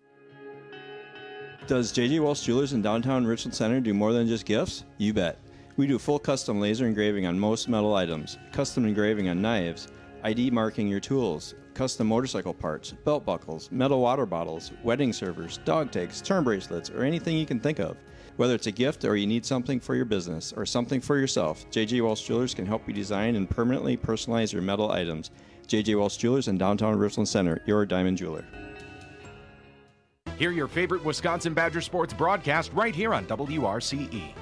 Does J J. Walsh Jewelers in downtown Richland Center do more than just gifts? You bet. We do full custom laser engraving on most metal items, custom engraving on knives, I D marking your tools, custom motorcycle parts, belt buckles, metal water bottles, wedding servers, dog tags, term bracelets, or anything you can think of. Whether it's a gift or you need something for your business or something for yourself, J J. Walsh Jewelers can help you design and permanently personalize your metal items. J J. Walsh Jewelers in downtown Richland Center, your diamond jeweler. Hear your favorite Wisconsin Badger sports broadcast right here on W R C E.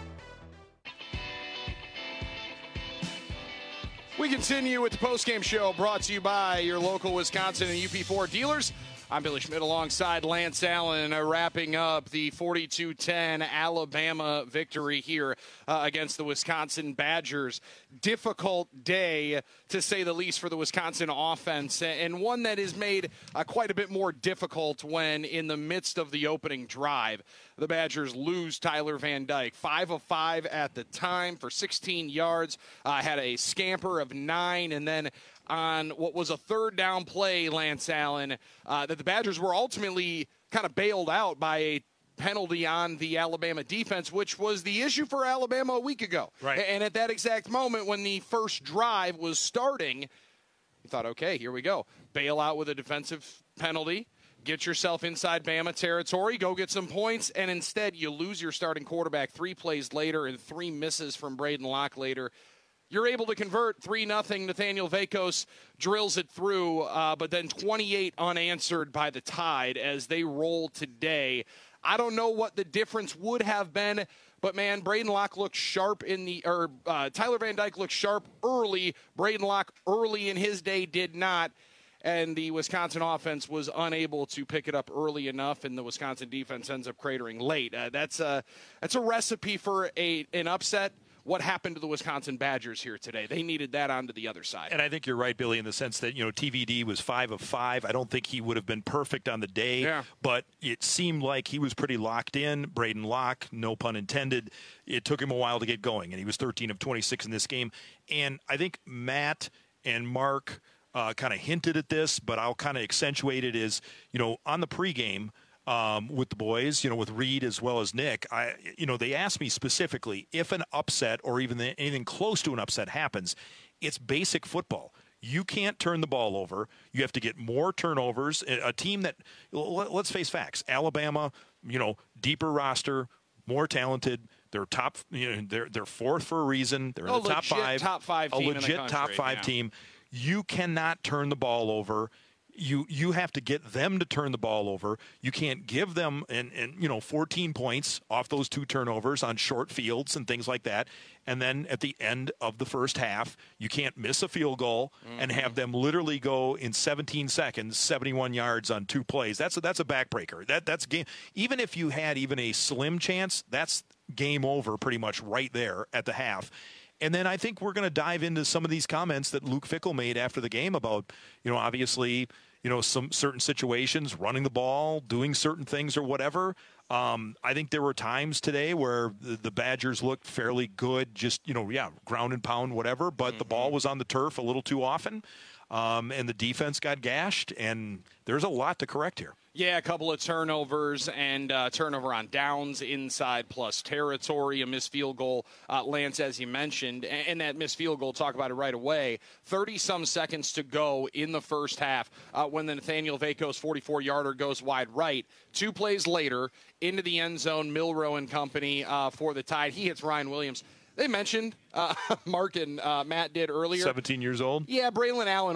We continue with the postgame show brought to you by your local Wisconsin and U P four dealers. I'm Billy Schmidt alongside Lance Allen, uh, wrapping up the forty-two ten Alabama victory here uh, against the Wisconsin Badgers. Difficult day, to say the least, for the Wisconsin offense, and one that is made uh, quite a bit more difficult when in the midst of the opening drive, the Badgers lose Tyler Van Dyke. Five of five at the time for sixteen yards, uh, had a scamper of nine, and then on what was a third down play, Lance Allen, uh, that the Badgers were ultimately kind of bailed out by a penalty on the Alabama defense, which was the issue for Alabama a week ago. Right. And at that exact moment when the first drive was starting, you thought, okay, here we go. Bail out with a defensive penalty. Get yourself inside Bama territory, go get some points, and instead you lose your starting quarterback three plays later and three misses from Braden Locke later. You're able to convert three nothing. Nathaniel Vakos drills it through, uh, but then twenty-eight unanswered by the Tide as they roll today. I don't know what the difference would have been, but, man, Braden Locke looked sharp in the – or uh, Tyler Van Dyke looked sharp early. Braden Locke early in his day did not, and the Wisconsin offense was unable to pick it up early enough, and the Wisconsin defense ends up cratering late. Uh, that's, a, that's a recipe for a an upset. What happened to the Wisconsin Badgers here today? They needed that onto the other side. And I think you're right, Billy, in the sense that, you know, T V D was five of five. I don't think he would have been perfect on the day, yeah. but it seemed like he was pretty locked in. Braden Locke, no pun intended. It took him a while to get going, and he was thirteen of twenty-six in this game. And I think Matt and Mark uh, kind of hinted at this, but I'll kind of accentuate it is, you know, on the pregame, Um, with the boys, you know, with Reed as well as Nick, I, you know, they asked me specifically if an upset or even the, anything close to an upset happens, it's basic football. You can't turn the ball over. You have to get more turnovers. A team that, let's face facts, Alabama, you know, deeper roster, more talented. They're top, you know, they're they're fourth for a reason. They're in a the top five. top five a team legit in the top country, five yeah. team. You cannot turn the ball over. You you have to get them to turn the ball over. You can't give them and and you know fourteen points off those two turnovers on short fields and things like that. And then at the end of the first half, you can't miss a field goal mm-hmm. and have them literally go in seventeen seconds, seventy-one yards on two plays. That's a, that's a backbreaker. That that's game. Even if you had even a slim chance, that's game over pretty much right there at the half. And then I think we're going to dive into some of these comments that Luke Fickell made after the game about, you know, obviously, you know, some certain situations, running the ball, doing certain things or whatever. Um, I think there were times today where the, the Badgers looked fairly good, just, you know, yeah, ground and pound, whatever, but mm-hmm. the ball was on the turf a little too often. Um, and the defense got gashed, and there's a lot to correct here. Yeah, a couple of turnovers and uh, turnover on downs inside plus territory. A missed field goal, uh, Lance, as you mentioned. And, and that missed field goal, talk about it right away. thirty-some seconds to go in the first half uh, when the Nathaniel Vakos forty-four-yarder goes wide right. Two plays later, into the end zone, Milroe and company uh, for the Tide. He hits Ryan Williams. They mentioned, uh, Mark and uh, Matt did earlier. seventeen years old? Yeah, Braylon Allen